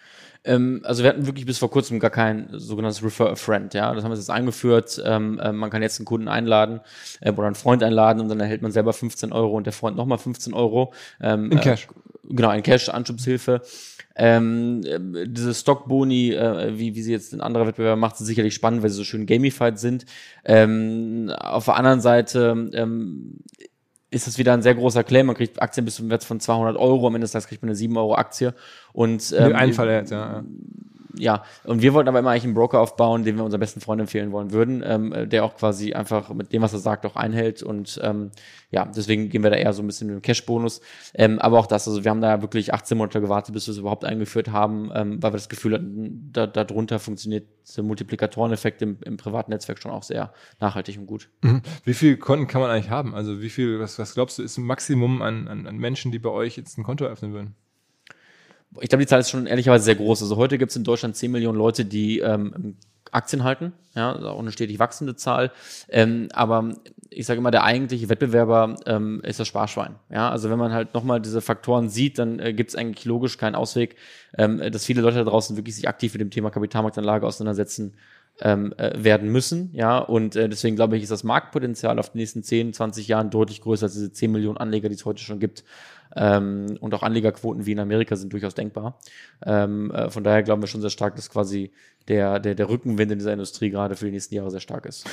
Ähm, also wir hatten wirklich bis vor kurzem gar kein sogenanntes Refer a Friend, ja. Das haben wir jetzt eingeführt. Ähm, äh, man kann jetzt einen Kunden einladen äh, oder einen Freund einladen und dann erhält man selber fünfzehn Euro und der Freund nochmal fünfzehn Euro. Ähm, in Cash. Äh, genau, in Cash, Anschubshilfe. Ähm, diese Stockboni, äh, wie, wie sie jetzt ein anderer Wettbewerber macht, sind sicherlich spannend, weil sie so schön gamified sind. Ähm, auf der anderen Seite ähm, ist es wieder ein sehr großer Claim. Man kriegt Aktien bis zum Wert von zweihundert Euro. Am Ende des Tages kriegt man eine sieben Euro Aktie. Und, ähm, in einem Fall jetzt, ja. ja. Ja, und wir wollten aber immer eigentlich einen Broker aufbauen, den wir unseren besten Freund empfehlen wollen würden, ähm, der auch quasi einfach mit dem, was er sagt, auch einhält. Und ähm, ja, deswegen gehen wir da eher so ein bisschen mit dem Cash-Bonus. Ähm, aber auch das, also wir haben da wirklich achtzehn Monate gewartet, bis wir es überhaupt eingeführt haben, ähm, weil wir das Gefühl hatten, da, darunter funktioniert der Multiplikatoreneffekt im, im privaten Netzwerk schon auch sehr nachhaltig und gut. Mhm. Wie viele Konten kann man eigentlich haben? Also wie viel, was, was glaubst du, ist ein Maximum an, an, an Menschen, die bei euch jetzt ein Konto eröffnen würden? Ich glaube, die Zahl ist schon ehrlicherweise sehr groß. Also heute gibt es in Deutschland zehn Millionen Leute, die ähm, Aktien halten. Ja, auch eine stetig wachsende Zahl. Ähm, aber ich sage immer, der eigentliche Wettbewerber ähm, ist das Sparschwein. Ja, also wenn man halt nochmal diese Faktoren sieht, dann äh, gibt es eigentlich logisch keinen Ausweg, ähm, dass viele Leute da draußen wirklich sich aktiv mit dem Thema Kapitalmarktanlage auseinandersetzen ähm, äh, werden müssen. Ja, und äh, deswegen glaube ich, ist das Marktpotenzial auf die nächsten zehn, zwanzig Jahren deutlich größer als diese zehn Millionen Anleger, die es heute schon gibt. Ähm, und auch Anlegerquoten wie in Amerika sind durchaus denkbar. Ähm, äh, von daher glauben wir schon sehr stark, dass quasi der, der, der Rückenwind in dieser Industrie gerade für die nächsten Jahre sehr stark ist.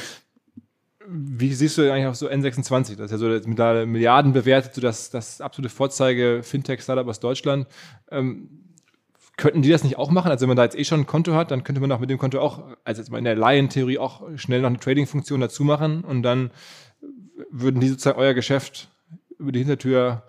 Wie siehst du eigentlich auch so N sechsundzwanzig? Das ist ja so das mit Milliarden bewertet, so das, das absolute Vorzeige-Fintech-Startup aus Deutschland. Ähm, könnten die das nicht auch machen? Also wenn man da jetzt eh schon ein Konto hat, dann könnte man auch mit dem Konto auch, also jetzt mal in der Laientheorie auch schnell noch eine Trading-Funktion dazu machen und dann würden die sozusagen euer Geschäft über die Hintertür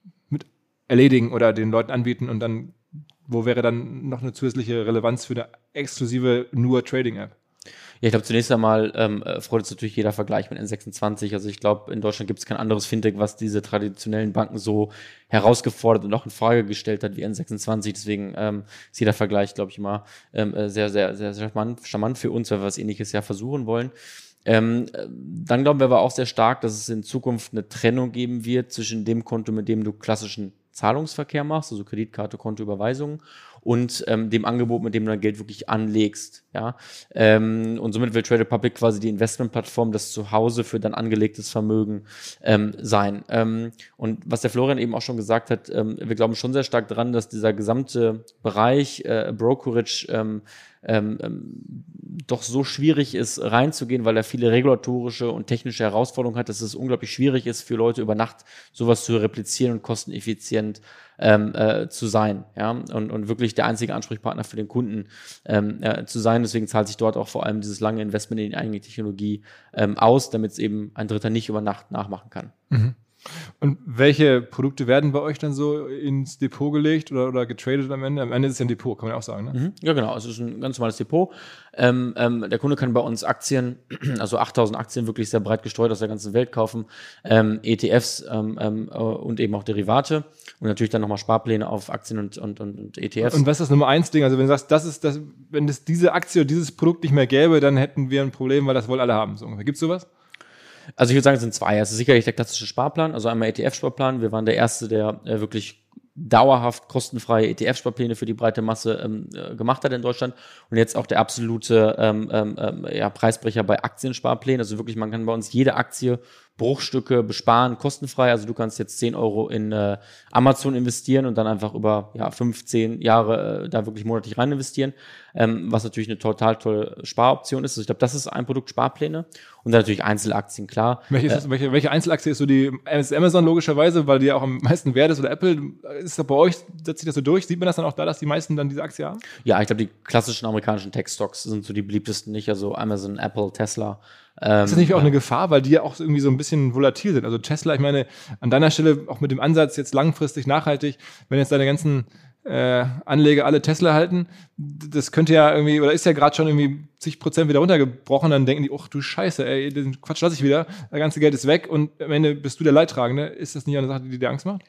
erledigen oder den Leuten anbieten und dann, wo wäre dann noch eine zusätzliche Relevanz für eine exklusive nur Trading-App? Ja, ich glaube, zunächst einmal ähm, freut uns natürlich jeder Vergleich mit N sechsundzwanzig. Also ich glaube, in Deutschland gibt es kein anderes Fintech, was diese traditionellen Banken so herausgefordert und auch in Frage gestellt hat wie N sechsundzwanzig. Deswegen ähm, ist jeder Vergleich, glaube ich, immer ähm, sehr, sehr, sehr, sehr charmant, charmant für uns, weil wir was Ähnliches ja versuchen wollen. Ähm, dann glauben wir aber auch sehr stark, dass es in Zukunft eine Trennung geben wird zwischen dem Konto, mit dem du klassischen Zahlungsverkehr machst, also Kreditkarte, Konto, Überweisungen und ähm, dem Angebot, mit dem du dein Geld wirklich anlegst. Ja? Ähm, und somit will Trade Republic quasi die Investmentplattform, das Zuhause für dein angelegtes Vermögen ähm, sein. Ähm, und was der Florian eben auch schon gesagt hat, ähm, wir glauben schon sehr stark daran, dass dieser gesamte Bereich äh, Brokerage ähm, ähm, ähm, doch so schwierig ist, reinzugehen, weil er viele regulatorische und technische Herausforderungen hat, dass es unglaublich schwierig ist, für Leute über Nacht sowas zu replizieren und kosteneffizient ähm, äh, zu sein, ja, und, und wirklich der einzige Ansprechpartner für den Kunden ähm, äh, zu sein. Deswegen zahlt sich dort auch vor allem dieses lange Investment in die eigene Technologie ähm, aus, damit es eben ein Dritter nicht über Nacht nachmachen kann. Mhm. Und welche Produkte werden bei euch dann so ins Depot gelegt oder, oder getradet am Ende? Am Ende ist es ja ein Depot, kann man auch sagen, ne? Mhm. Ja, genau. Es ist ein ganz normales Depot. Ähm, ähm, der Kunde kann bei uns Aktien, also achttausend Aktien, wirklich sehr breit gestreut aus der ganzen Welt kaufen, ähm, E T Fs ähm, ähm, und eben auch Derivate und natürlich dann nochmal Sparpläne auf Aktien und, und, und, und E T Fs. Und was ist das Nummer eins Ding? Also wenn du sagst, das ist das, wenn es diese Aktie oder dieses Produkt nicht mehr gäbe, dann hätten wir ein Problem, weil das wohl alle haben. So ungefähr. Gibt's sowas? Also ich würde sagen, es sind zwei. Es ist sicherlich der klassische Sparplan, also einmal E T F-Sparplan. Wir waren der Erste, der äh, wirklich dauerhaft kostenfreie E T F-Sparpläne für die breite Masse ähm, äh, gemacht hat in Deutschland und jetzt auch der absolute ähm, ähm, ja, Preisbrecher bei Aktiensparplänen. Also wirklich, man kann bei uns jede Aktie Bruchstücke besparen, kostenfrei. Also du kannst jetzt zehn Euro in äh, Amazon investieren und dann einfach über ja, fünfzehn Jahre äh, da wirklich monatlich rein investieren, ähm, was natürlich eine total tolle Sparoption ist. Also ich glaube, das ist ein Produkt, Sparpläne und dann natürlich Einzelaktien, klar. Welche, ist das, welche, welche Einzelaktie ist so die ist Amazon logischerweise, weil die ja auch am meisten wert ist oder Apple? Ist das bei euch, setzt sich das so durch? Sieht man das dann auch da, dass die meisten dann diese Aktie haben? Ja, ich glaube, die klassischen amerikanischen Tech-Stocks sind so die beliebtesten, nicht? Also Amazon, Apple, Tesla. Ähm, ist das nicht auch eine Gefahr, weil die ja auch irgendwie so ein bisschen volatil sind? Also Tesla, ich meine, an deiner Stelle auch mit dem Ansatz jetzt langfristig nachhaltig, wenn jetzt deine ganzen äh, Anleger alle Tesla halten, das könnte ja irgendwie, oder ist ja gerade schon irgendwie zig Prozent wieder runtergebrochen, dann denken die, ach du Scheiße, ey, den Quatsch lasse ich wieder, das ganze Geld ist weg und am Ende bist du der Leidtragende. Ist das nicht eine Sache, die dir Angst macht?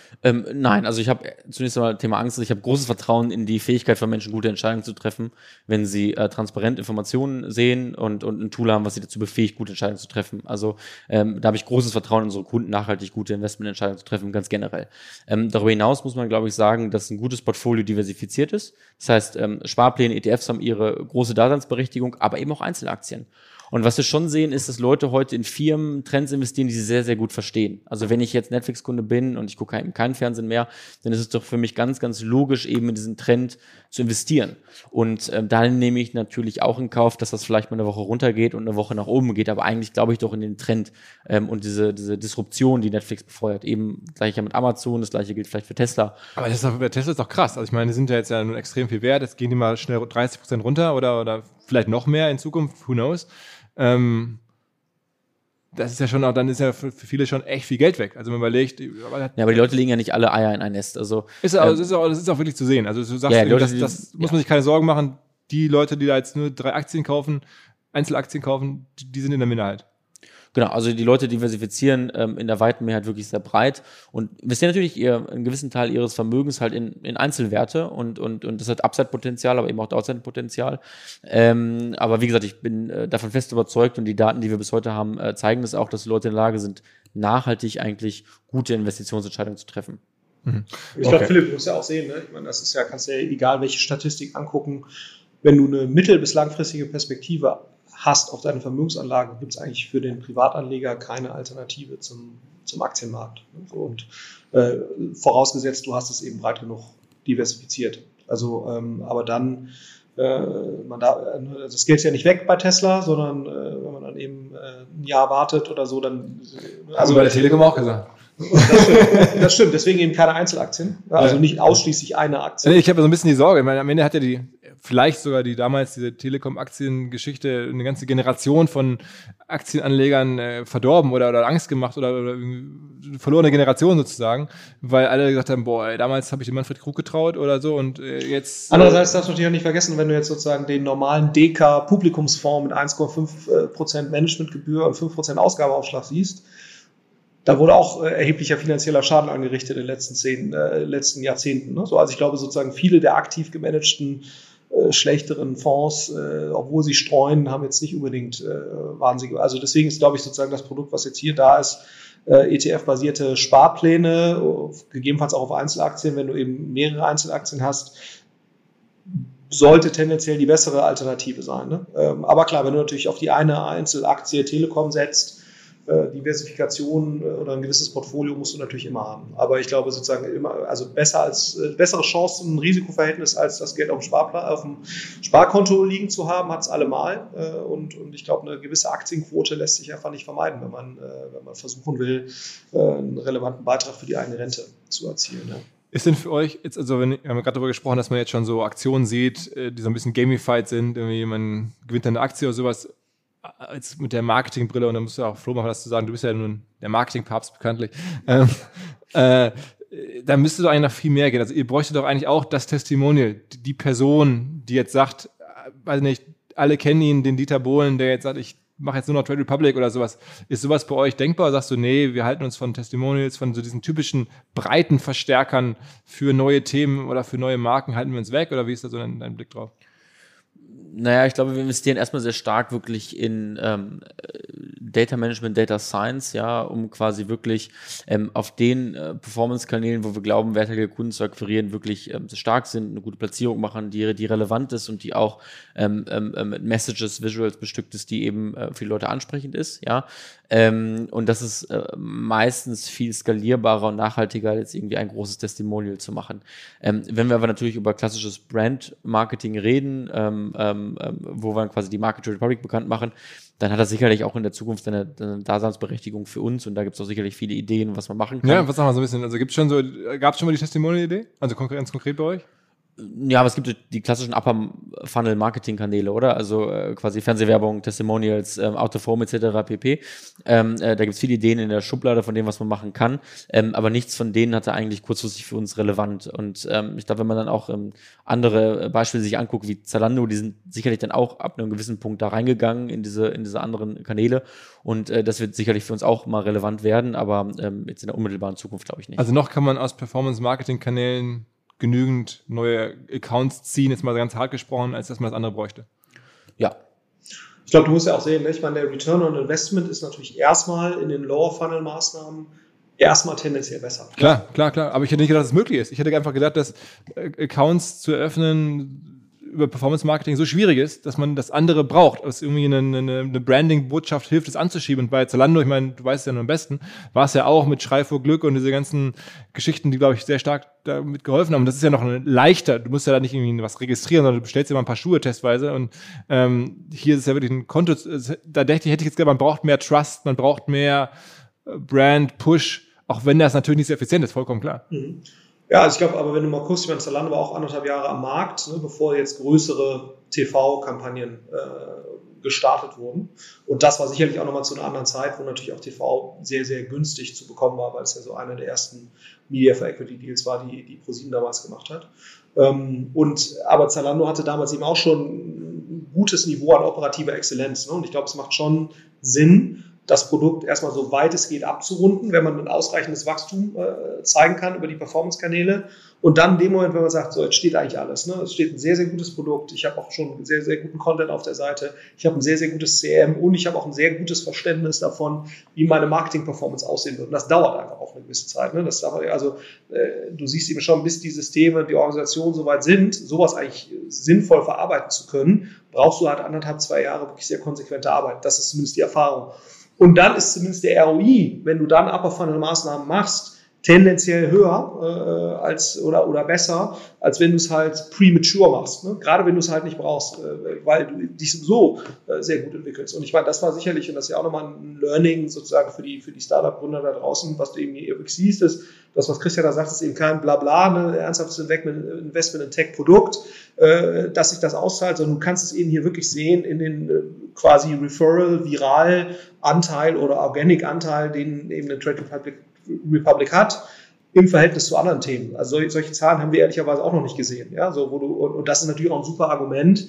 Ähm, nein, also ich habe zunächst einmal Thema Angst, ich habe großes Vertrauen in die Fähigkeit von Menschen, gute Entscheidungen zu treffen, wenn sie äh, transparent Informationen sehen und, und ein Tool haben, was sie dazu befähigt, gute Entscheidungen zu treffen. Also ähm, da habe ich großes Vertrauen in unsere Kunden, nachhaltig gute Investmententscheidungen zu treffen, ganz generell. Ähm, darüber hinaus muss man, glaube ich, sagen, dass ein gutes Portfolio diversifiziert ist. Das heißt, ähm, Sparpläne, E T Fs haben ihre große Daseinsberechtigung, aber eben auch Einzelaktien. Und was wir schon sehen, ist, dass Leute heute in Firmen Trends investieren, die sie sehr, sehr gut verstehen. Also wenn ich jetzt Netflix-Kunde bin und ich gucke eben keinen Fernsehen mehr, dann ist es doch für mich ganz, ganz logisch, eben in diesen Trend zu investieren. Und ähm, dann nehme ich natürlich auch in Kauf, dass das vielleicht mal eine Woche runtergeht und eine Woche nach oben geht. Aber eigentlich glaube ich doch in den Trend ähm, und diese, diese Disruption, die Netflix befeuert. Eben gleiche mit Amazon, das gleiche gilt vielleicht für Tesla. Aber das ist doch, bei Tesla ist doch krass. Also ich meine, die sind ja jetzt ja nun extrem viel wert. Jetzt gehen die mal schnell dreißig Prozent runter oder, oder vielleicht noch mehr in Zukunft. Who knows? Ähm, das ist ja schon auch, dann ist ja für, für viele schon echt viel Geld weg. Also man überlegt, aber ja, aber die Leute legen ja nicht alle Eier in ein Nest. Also ist ja, ähm, das, ist auch, das ist auch wirklich zu sehen. Also du sagst, ja, Leute, das, das muss man sich keine Sorgen machen. Die Leute, die da jetzt nur drei Aktien kaufen, Einzelaktien kaufen, die, die sind in der Minderheit. Genau, also die Leute diversifizieren ähm, in der weiten Mehrheit wirklich sehr breit und investieren natürlich ihr, einen gewissen Teil ihres Vermögens halt in, in Einzelwerte und, und, und das hat Upside-Potenzial, aber eben auch Downside-Potenzial. Ähm, aber wie gesagt, ich bin äh, davon fest überzeugt und die Daten, die wir bis heute haben, äh, zeigen das auch, dass die Leute in der Lage sind, nachhaltig eigentlich gute Investitionsentscheidungen zu treffen. Mhm. Ich okay. glaube, Philipp, du musst ja auch sehen, ne? Ich meine, das ist ja, kannst ja egal welche Statistik angucken, wenn du eine mittel- bis langfristige Perspektive hast auf deine Vermögensanlagen, gibt es eigentlich für den Privatanleger keine Alternative zum, zum Aktienmarkt. Und äh, vorausgesetzt, du hast es eben breit genug diversifiziert. Also, ähm, aber dann, äh, man da, das Geld ist ja nicht weg bei Tesla, sondern äh, wenn man dann eben äh, ein Jahr wartet oder so, dann. Also haben wir bei der Telekom auch gesagt. Das stimmt, das stimmt, deswegen eben keine Einzelaktien, also nicht ausschließlich eine Aktie. Ich habe so ein bisschen die Sorge, ich meine, am Ende hat ja die, vielleicht sogar die damals diese Telekom-Aktiengeschichte eine ganze Generation von Aktienanlegern äh, verdorben oder, oder Angst gemacht oder, oder eine verlorene Generation sozusagen, weil alle gesagt haben, boah, ey, damals habe ich dem Manfred Krug getraut oder so und äh, jetzt... Andererseits darfst du natürlich auch nicht vergessen, wenn du jetzt sozusagen den normalen D K-Publikumsfonds mit eins Komma fünf Prozent Managementgebühr und fünf Prozent Ausgabeaufschlag siehst, da wurde auch äh, erheblicher finanzieller Schaden angerichtet in den letzten, zehn, äh, letzten Jahrzehnten. Ne? So, also ich glaube sozusagen viele der aktiv gemanagten äh, schlechteren Fonds, äh, obwohl sie streuen, haben jetzt nicht unbedingt äh, wahnsinnige. Also deswegen ist, glaube ich, sozusagen das Produkt, was jetzt hier da ist, äh, E T F-basierte Sparpläne, gegebenenfalls auch auf Einzelaktien, wenn du eben mehrere Einzelaktien hast, sollte tendenziell die bessere Alternative sein. Ne? Ähm, aber klar, wenn du natürlich auf die eine Einzelaktie Telekom setzt, Diversifikation oder ein gewisses Portfolio musst du natürlich immer haben. Aber ich glaube sozusagen immer, also besser als, bessere Chancen, ein Risikoverhältnis als das Geld auf dem, Sparplan, auf dem Sparkonto liegen zu haben, hat es allemal. Und, und ich glaube, eine gewisse Aktienquote lässt sich einfach nicht vermeiden, wenn man, wenn man versuchen will, einen relevanten Beitrag für die eigene Rente zu erzielen. Ja. Ist denn für euch jetzt, also wenn, wir haben gerade darüber gesprochen, dass man jetzt schon so Aktionen sieht, die so ein bisschen gamified sind, irgendwie man gewinnt eine Aktie oder sowas, jetzt mit der Marketingbrille, und da musst du auch Flo machen, das zu sagen, du bist ja nun der Marketingpapst bekanntlich, ähm, äh, da müsste doch eigentlich noch viel mehr gehen. Also ihr bräuchtet doch eigentlich auch das Testimonial, die Person, die jetzt sagt, weiß nicht, alle kennen ihn, den Dieter Bohlen, der jetzt sagt, ich mache jetzt nur noch Trade Republic oder sowas. Ist sowas bei euch denkbar? Oder sagst du, nee, wir halten uns von Testimonials, von so diesen typischen breiten Verstärkern für neue Themen oder für neue Marken, halten wir uns weg? Oder wie ist da so dein, dein Blick drauf? Naja, ich glaube, wir investieren erstmal sehr stark wirklich in ähm, Data Management, Data Science, ja, um quasi wirklich ähm, auf den äh, Performance-Kanälen, wo wir glauben, wertige Kunden zu akquirieren, wirklich ähm, stark sind, eine gute Platzierung machen, die, die relevant ist und die auch ähm, ähm, mit Messages, Visuals bestückt ist, die eben äh, für die Leute ansprechend ist, ja. Ähm, und das ist äh, meistens viel skalierbarer und nachhaltiger, als irgendwie ein großes Testimonial zu machen. Ähm, wenn wir aber natürlich über klassisches Brand-Marketing reden, ähm, ähm, wo wir quasi die Marke Trade Republic bekannt machen, dann hat das sicherlich auch in der Zukunft eine, eine Daseinsberechtigung für uns und da gibt es auch sicherlich viele Ideen, was man machen kann. Ja, was sagen wir so ein bisschen, also gibt's schon so, gab es schon mal die Testimonial-Idee? Also ganz konkret bei euch? Ja, aber es gibt die klassischen Upper-Funnel-Marketing-Kanäle, oder? Also äh, quasi Fernsehwerbung, Testimonials, ähm, Out-of-Home et cetera pp. Ähm, äh, da gibt es viele Ideen in der Schublade von dem, was man machen kann, ähm, aber nichts von denen hatte eigentlich kurzfristig für uns relevant. Und ähm, ich glaube, wenn man dann auch ähm, andere Beispiele sich anguckt, wie Zalando, die sind sicherlich dann auch ab einem gewissen Punkt da reingegangen in diese in diese anderen Kanäle. Und äh, das wird sicherlich für uns auch mal relevant werden, aber ähm, jetzt in der unmittelbaren Zukunft glaube ich nicht. Also noch kann man aus Performance-Marketing-Kanälen genügend neue Accounts ziehen, jetzt mal ganz hart gesprochen, als dass man das andere bräuchte. Ja. Ich glaube, du musst ja auch sehen, ne? Ich meine, der Return on Investment ist natürlich erstmal in den Lower-Funnel-Maßnahmen erstmal tendenziell besser. Klar, klar, klar. Aber ich hätte nicht gedacht, dass es möglich ist. Ich hätte einfach gedacht, dass Accounts zu eröffnen über Performance-Marketing so schwierig ist, dass man das andere braucht. Dass irgendwie eine, eine, eine Branding-Botschaft hilft, das anzuschieben. Und bei Zalando, ich meine, du weißt es ja nur am besten, war es ja auch mit Schrei vor Glück und diese ganzen Geschichten, die, glaube ich, sehr stark damit geholfen haben. Und das ist ja noch ein leichter. Du musst ja da nicht irgendwie was registrieren, sondern du bestellst dir mal ein paar Schuhe testweise. Und ähm, hier ist es ja wirklich ein Konto. Da hätte ich jetzt gedacht, man braucht mehr Trust, man braucht mehr Brand-Push, auch wenn das natürlich nicht so effizient ist, vollkommen klar. Mhm. Ja, also ich glaube, aber wenn du mal guckst, ich meine, Zalando war auch anderthalb Jahre am Markt, ne, bevor jetzt größere T V-Kampagnen äh, gestartet wurden. Und das war sicherlich auch nochmal zu einer anderen Zeit, wo natürlich auch T V sehr, sehr günstig zu bekommen war, weil es ja so einer der ersten Media for Equity Deals war, die, die ProSieben damals gemacht hat. Ähm, und, aber Zalando hatte damals eben auch schon ein gutes Niveau an operativer Exzellenz. Ne? Und ich glaube, es macht schon Sinn, das Produkt erstmal so weit es geht abzurunden, wenn man ein ausreichendes Wachstum äh, zeigen kann über die Performance-Kanäle. Und dann in dem Moment, wenn man sagt, so, jetzt steht eigentlich alles. Ne? Es steht ein sehr, sehr gutes Produkt. Ich habe auch schon sehr, sehr guten Content auf der Seite. Ich habe ein sehr, sehr gutes C R M und ich habe auch ein sehr gutes Verständnis davon, wie meine Marketing-Performance aussehen wird. Und das dauert einfach auch eine gewisse Zeit. Ne? Das dauert, also, äh, du siehst eben schon, bis die Systeme, die Organisationen soweit sind, sowas eigentlich sinnvoll verarbeiten zu können, brauchst du halt anderthalb, zwei Jahre wirklich sehr konsequente Arbeit. Das ist zumindest die Erfahrung. Und dann ist zumindest der R O I, wenn du dann Upper-Funnel-Maßnahmen machst, tendenziell höher äh, als oder oder besser, als wenn du es halt premature machst. Ne? Gerade wenn du es halt nicht brauchst, äh, weil du dich sowieso äh, sehr gut entwickelst. Und ich meine, das war sicherlich, und das ist ja auch nochmal ein Learning sozusagen für die für die Startup-Gründer da draußen, was du eben hier wirklich siehst, ist, das, was Christian da sagt, ist eben kein Blabla, ein ernsthaftes Investment in Tech-Produkt, äh, dass sich das auszahlt, sondern du kannst es eben hier wirklich sehen in den äh, quasi Referral, Viral-Anteil oder Organic-Anteil, den eben eine Trade Republic, Republic hat, im Verhältnis zu anderen Themen. Also solche, solche Zahlen haben wir ehrlicherweise auch noch nicht gesehen. Ja, so, wo du, und, und das ist natürlich auch ein super Argument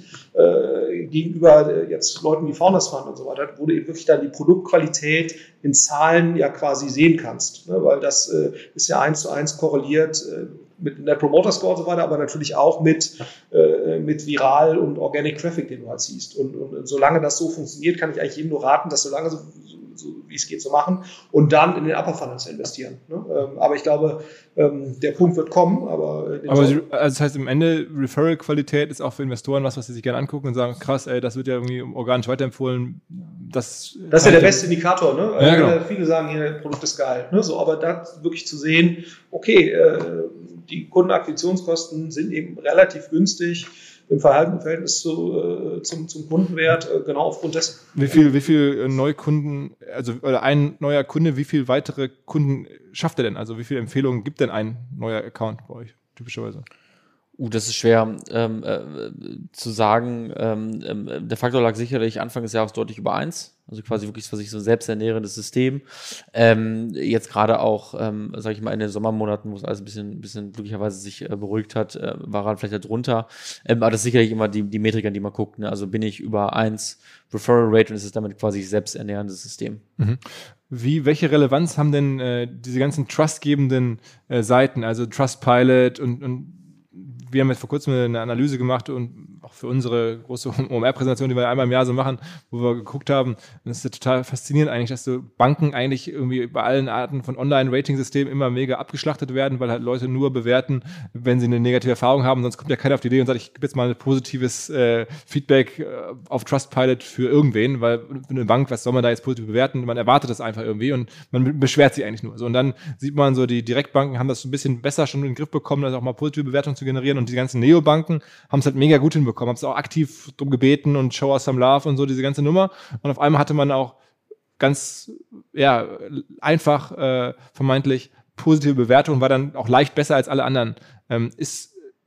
äh, gegenüber äh, jetzt Leuten wie Founders Fund und so weiter, wo du eben wirklich dann die Produktqualität in Zahlen ja quasi sehen kannst. Ne? Weil das äh, ist ja eins zu eins korreliert äh, mit Net Promoter Score und so weiter, aber natürlich auch mit, äh, mit Viral und Organic Traffic, den du halt siehst. Und, und, und solange das so funktioniert, kann ich eigentlich jedem nur raten, das solange so, so, so wie es geht, zu machen und dann in den Upper Funnel zu investieren. Ne? Ähm, aber ich glaube, ähm, der Punkt wird kommen. Aber, aber also das heißt, im Ende, Referral-Qualität ist auch für Investoren was, was sie sich gerne angucken und sagen, krass, ey, das wird ja irgendwie organisch weiterempfohlen. Das, das ist ja der beste Indikator. Ne? Ja, genau. äh, viele sagen, hier, das Produkt ist geil. Ne? So, aber da wirklich zu sehen, okay, äh, die Kundenakquisitionskosten sind eben relativ günstig im Verhältnis zu, äh, zum, zum Kundenwert, äh, genau aufgrund dessen. Wie viel, wie viel Neukunden, also oder ein neuer Kunde, wie viel weitere Kunden schafft er denn? Also wie viele Empfehlungen gibt denn ein neuer Account bei euch typischerweise? Uh, das ist schwer ähm, äh, zu sagen. Ähm, äh, der Faktor lag sicherlich Anfang des Jahres deutlich über eins. Also quasi wirklich für sich so ein selbsternährendes System. Ähm, jetzt gerade auch, ähm, sage ich mal, in den Sommermonaten, wo es alles ein bisschen, bisschen glücklicherweise sich äh, beruhigt hat, äh, war er vielleicht darunter. Ähm, aber das ist sicherlich immer die, die Metrik, an die man guckt. Ne? Also bin ich über eins Referral Rate und es ist damit quasi selbsternährendes System. Mhm. Wie, welche Relevanz haben denn äh, diese ganzen trustgebenden äh, Seiten, also Trustpilot und, und wir haben jetzt vor kurzem eine Analyse gemacht und auch für unsere große O M R-Präsentation, die wir einmal im Jahr so machen, wo wir geguckt haben, und es ist ja total faszinierend eigentlich, dass so Banken eigentlich irgendwie bei allen Arten von Online-Rating-Systemen immer mega abgeschlachtet werden, weil halt Leute nur bewerten, wenn sie eine negative Erfahrung haben, sonst kommt ja keiner auf die Idee und sagt, ich gebe jetzt mal ein positives äh, Feedback äh, auf Trustpilot für irgendwen, weil eine Bank, was soll man da jetzt positiv bewerten? Man erwartet das einfach irgendwie und man beschwert sich eigentlich nur. So, und dann sieht man so, die Direktbanken haben das so ein bisschen besser schon in den Griff bekommen, das auch mal positive Bewertungen zu generieren. Und die ganzen Neobanken haben es halt mega gut hinbekommen, haben es auch aktiv drum gebeten und Show us some love und so, diese ganze Nummer. Und auf einmal hatte man auch ganz, ja, einfach äh, vermeintlich positive Bewertungen, war dann auch leicht besser als alle anderen. Ähm, ist,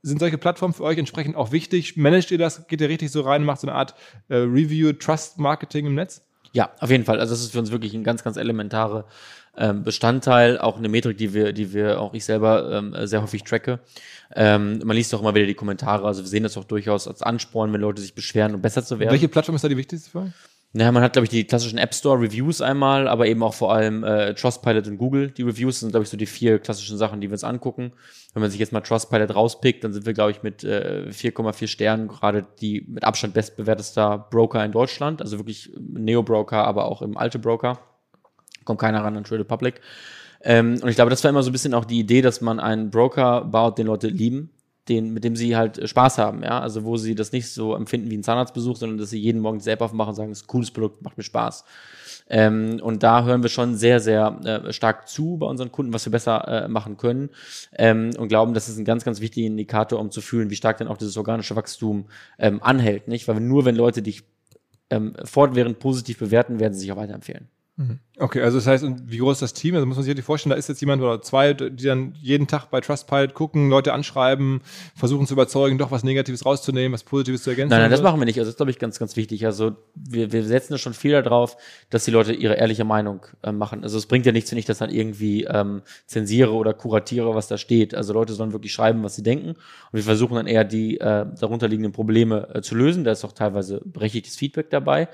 Sind solche Plattformen für euch entsprechend auch wichtig? Managt ihr das? Geht ihr richtig so rein und macht so eine Art äh, Review, Trust-Marketing im Netz? Ja, auf jeden Fall. Also das ist für uns wirklich ein ganz, ganz elementare ähm, Bestandteil, auch eine Metrik, die wir, die wir auch ich selber ähm, sehr häufig tracke. Ähm, man liest auch immer wieder die Kommentare, also wir sehen das auch durchaus als Ansporn, wenn Leute sich beschweren, um besser zu werden. Welche Plattform ist da die wichtigste für euch? Naja, man hat, glaube ich, die klassischen App Store Reviews einmal, aber eben auch vor allem äh, Trustpilot und Google. Die Reviews sind, glaube ich, so die vier klassischen Sachen, die wir uns angucken. Wenn man sich jetzt mal Trustpilot rauspickt, dann sind wir, glaube ich, mit äh, vier Komma vier Sternen gerade die mit Abstand bestbewertester Broker in Deutschland. Also wirklich Neo-Broker, aber auch im alte Broker. Kommt keiner ran an Trade Republic. Ähm, und ich glaube, das war immer so ein bisschen auch die Idee, dass man einen Broker baut, den Leute lieben. Den, mit dem sie halt Spaß haben, ja, also wo sie das nicht so empfinden wie ein Zahnarztbesuch, sondern dass sie jeden Morgen die App aufmachen und sagen, das ist ein cooles Produkt, macht mir Spaß. Ähm, und da hören wir schon sehr, sehr äh, stark zu bei unseren Kunden, was wir besser äh, machen können ähm, und glauben, das ist ein ganz, ganz wichtiger Indikator, um zu fühlen, wie stark dann auch dieses organische Wachstum ähm, anhält, nicht? Weil nur wenn Leute dich ähm, fortwährend positiv bewerten, werden sie sich auch weiterempfehlen. Okay, also das heißt, und wie groß ist das Team? Also muss man sich wirklich vorstellen, da ist jetzt jemand oder zwei, die dann jeden Tag bei Trustpilot gucken, Leute anschreiben, versuchen zu überzeugen, doch was Negatives rauszunehmen, was Positives zu ergänzen. Nein, nein, das machen wir nicht. Also das ist, glaube ich, ganz, ganz wichtig. Also wir, wir setzen da schon viel darauf, dass die Leute ihre ehrliche Meinung äh, machen. Also es bringt ja nichts, wenn ich das dann irgendwie ähm, zensiere oder kuratiere, was da steht. Also Leute sollen wirklich schreiben, was sie denken. Und wir versuchen dann eher die äh, darunterliegenden Probleme äh, zu lösen. Da ist auch teilweise berechtigtes Feedback dabei.